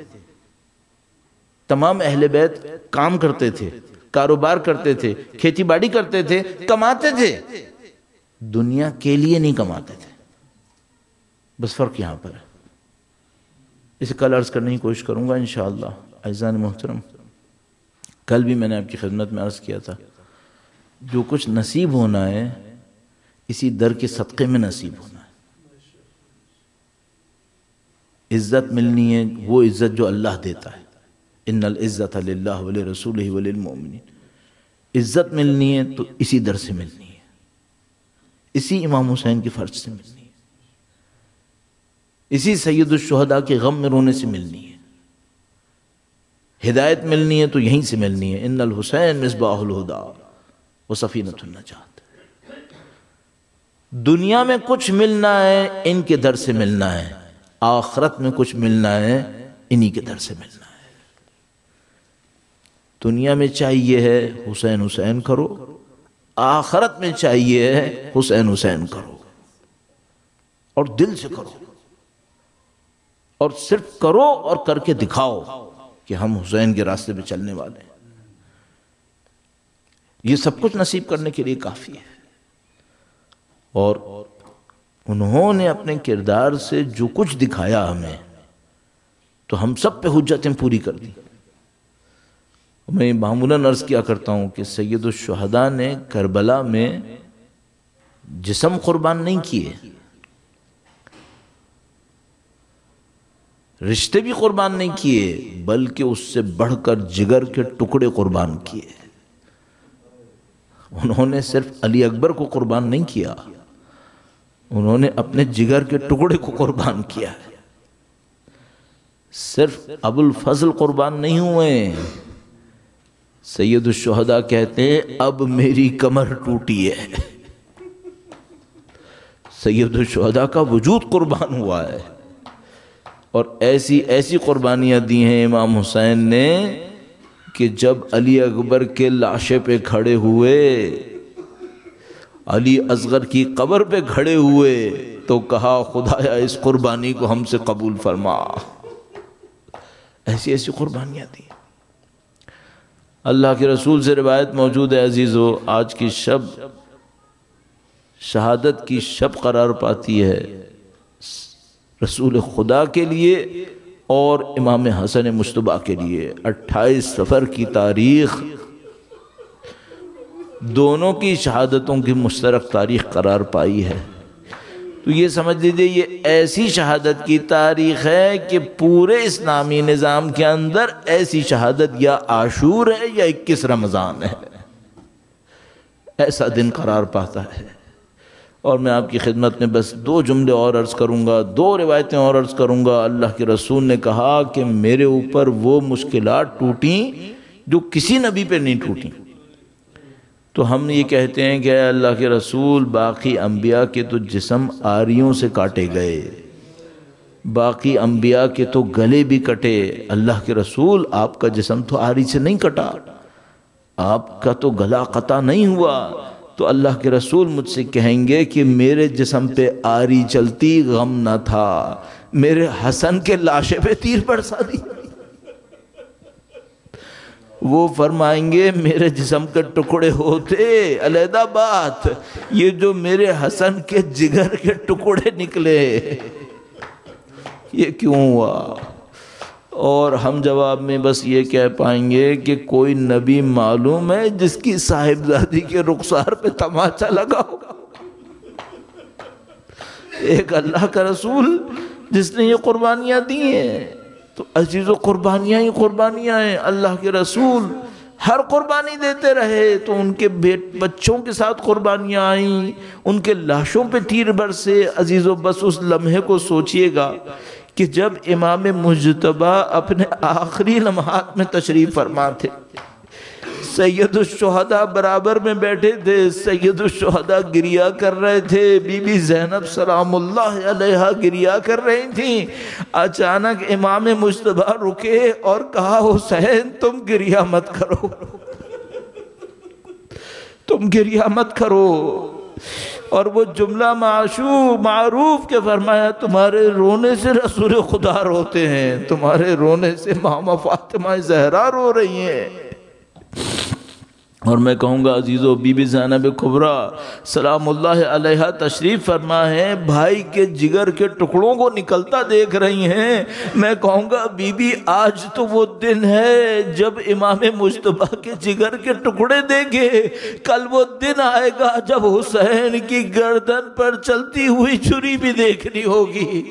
تمام اہل بیت کام کرتے تھے، کاروبار کرتے تھے، کھیتی باڑی کرتے تھے، کماتے تھے، دنیا کے لیے نہیں کماتے تھے. بس فرق یہاں پر ہے. اسے کل عرض کرنے کی کوشش کروں گا انشاءاللہ. عزیزان محترم کل بھی میں نے آپ کی خدمت میں عرض کیا تھا، جو کچھ نصیب ہونا ہے اسی در کے صدقے میں نصیب ہونا ہے۔ عزت ملنی ہے وہ عزت جو اللہ دیتا ہے، ان العزت للہ ولرسولہ وللمؤمنین۔ عزت ملنی ہے تو اسی در سے ملنی ہے، اسی امام حسین کے فرض سے ملنی ہے، اسی سید الشہداء کے غم میں رونے سے ملنی ہے۔ ہدایت ملنی ہے تو یہیں سے ملنی ہے، ان الحسین مصباح الہدیٰ وسفینۃ النجات۔ دنیا میں کچھ ملنا ہے ان کے در سے ملنا ہے، آخرت میں کچھ ملنا ہے انہی کے در سے ملنا ہے۔ دنیا میں چاہیے ہے حسین حسین کرو، آخرت میں چاہیے ہے حسین حسین کرو، اور دل سے کرو، اور صرف کرو اور کر کے دکھاؤ کہ ہم حسین کے راستے پہ چلنے والے ہیں۔ یہ سب کچھ نصیب کرنے کے لیے کافی ہے۔ اور انہوں نے اپنے کردار سے جو کچھ دکھایا ہمیں، تو ہم سب پہ حجتیں پوری کر دی۔ میں معمولاً عرض کیا کرتا ہوں کہ سید الشہداء نے کربلا میں جسم قربان نہیں کیے، رشتے بھی قربان نہیں کیے، بلکہ اس سے بڑھ کر جگر کے ٹکڑے قربان کیے۔ انہوں نے صرف علی اکبر کو قربان نہیں کیا، انہوں نے اپنے جگر کے ٹکڑے کو قربان کیا ہے۔ صرف ابو الفضل قربان نہیں ہوئے، سید الشہداء کہتے ہیں اب میری کمر ٹوٹی ہے۔ سید الشہداء کا وجود قربان ہوا ہے، اور ایسی ایسی قربانیاں دی ہیں امام حسین نے کہ جب علی اکبر کے لاشے پہ کھڑے ہوئے، علی اصغر کی قبر پہ کھڑے ہوئے، تو کہا خدایا اس قربانی کو ہم سے قبول فرما۔ ایسی ایسی قربانیاں دی۔ اللہ کے رسول سے روایت موجود ہے عزیزو، آج کی شب شہادت کی شب قرار پاتی ہے رسول خدا کے لیے اور امام حسن مجتبیٰ کے لیے۔ 28 صفر کی تاریخ دونوں کی شہادتوں کی مشترک تاریخ قرار پائی ہے۔ تو یہ سمجھ لیجئے یہ ایسی شہادت کی تاریخ ہے کہ پورے اسلامی نظام کے اندر ایسی شہادت یا عاشور ہے یا 21 رمضان ہے، ایسا دن قرار پاتا ہے۔ اور میں آپ کی خدمت میں بس 2 جملے اور عرض کروں گا، 2 روایتیں اور عرض کروں گا۔ اللہ کے رسول نے کہا کہ میرے اوپر وہ مشکلات ٹوٹیں جو کسی نبی پہ نہیں ٹوٹیں۔ تو ہم یہ کہتے ہیں کہ اے اللہ کے رسول، باقی انبیاء کے تو جسم آریوں سے کاٹے گئے، باقی انبیاء کے تو گلے بھی کٹے، اللہ کے رسول آپ کا جسم تو آری سے نہیں کٹا، آپ کا تو گلا قطع نہیں ہوا۔ تو اللہ کے رسول مجھ سے کہیں گے کہ میرے جسم پہ آری چلتی غم نہ تھا، میرے حسن کے لاشے پہ تیر برسا دی۔ وہ فرمائیں گے میرے جسم کے ٹکڑے ہوتے علیحدہ بات، یہ جو میرے حسن کے جگر کے ٹکڑے نکلے یہ کیوں ہوا؟ اور ہم جواب میں بس یہ کہہ پائیں گے کہ کوئی نبی معلوم ہے جس کی صاحبزادی کے رخسار پہ تماچا لگا ہو؟ ایک اللہ کا رسول جس نے یہ قربانیاں دی ہیں۔ تو عزیزو قربانیاں ہی قربانیاں ہیں۔ اللہ کے رسول ہر قربانی دیتے رہے تو ان کے بچوں کے ساتھ قربانیاں آئیں، ان کے لاشوں پہ تیر برسے۔ عزیزو بس اس لمحے کو سوچئے گا کہ جب امام مجتبیٰ اپنے آخری لمحات میں تشریف فرما تھے، سید الشہداء برابر میں بیٹھے تھے، سید الشہداء گریہ کر رہے تھے، بی بی زینب سلام اللہ علیہا گریہ کر رہی تھیں۔ اچانک امام مجتبیٰ رکے اور کہا حسین تم گریہ مت کرو، تم گریہ مت کرو۔ اور وہ جملہ معروف کے فرمایا تمہارے رونے سے رسول خدا روتے ہیں، تمہارے رونے سے ماما فاطمہ زہرا رو رہی ہیں۔ اور میں کہوں گا عزیزو بی بی زینب کبریٰ سلام اللہ علیہا تشریف فرما ہے، بھائی کے جگر کے ٹکڑوں کو نکلتا دیکھ رہی ہیں۔ میں کہوں گا بی بی آج تو وہ دن ہے جب امام مجتبیٰ کے جگر کے ٹکڑے دیکھے، کل وہ دن آئے گا جب حسین کی گردن پر چلتی ہوئی چھری بھی دیکھنی ہوگی۔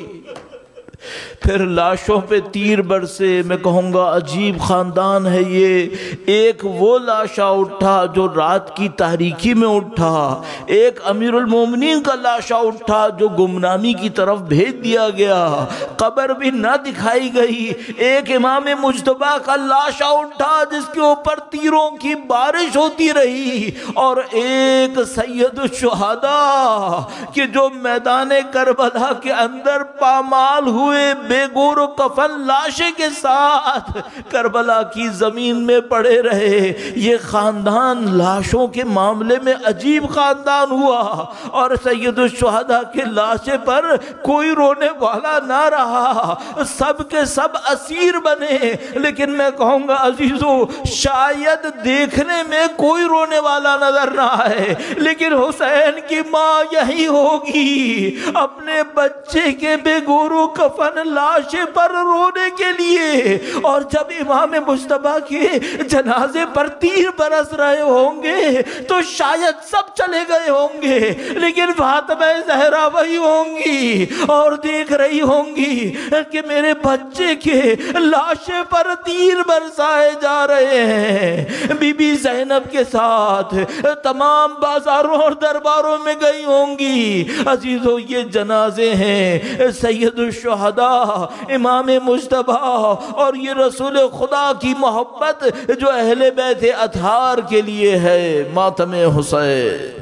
پھر لاشوں پہ تیر برسے۔ میں کہوں گا عجیب خاندان ہے یہ، ایک وہ لاشا اٹھا جو رات کی تاریکی میں اٹھا، ایک امیر المومنین کا لاشا اٹھا جو گمنامی کی طرف بھیج دیا گیا، قبر بھی نہ دکھائی گئی، ایک امام مجتبیٰ کا لاشا اٹھا جس کے اوپر تیروں کی بارش ہوتی رہی، اور ایک سید الشہداء کہ جو میدان کربلا کے اندر پامال ہوئے بے گور و کفن لاشے کے ساتھ کربلا کی زمین میں پڑے رہے۔ یہ خاندان لاشوں کے معاملے میں عجیب خاندان ہوا، اور سید الشہداء کے لاشے پر کوئی رونے والا نہ رہا، سب کے سب اسیر بنے۔ لیکن میں کہوں گا عزیزو شاید دیکھنے میں کوئی رونے والا نظر نہ آئے، لیکن حسین کی ماں یہی ہوگی اپنے بچے کے بے گور و کفن لاشے پر رونے کے لیے، اور جب امام مجتبیٰ کے جنازے پر تیر برس رہے ہوں گے تو شاید سب چلے گئے ہوں گے، لیکن فاطمہ زہرا وہی ہوں گی اور دیکھ رہی ہوں گی کہ میرے بچے کے لاشے پر تیر برسائے جا رہے ہیں۔ بی بی زینب کے ساتھ تمام بازاروں اور درباروں میں گئی ہوں گی۔ عزیزو یہ جنازے ہیں سید الشہداء امام مجتبیٰ، اور یہ رسول خدا کی محبت جو اہل بیت اطہار کے لیے ہے، ماتم حسین۔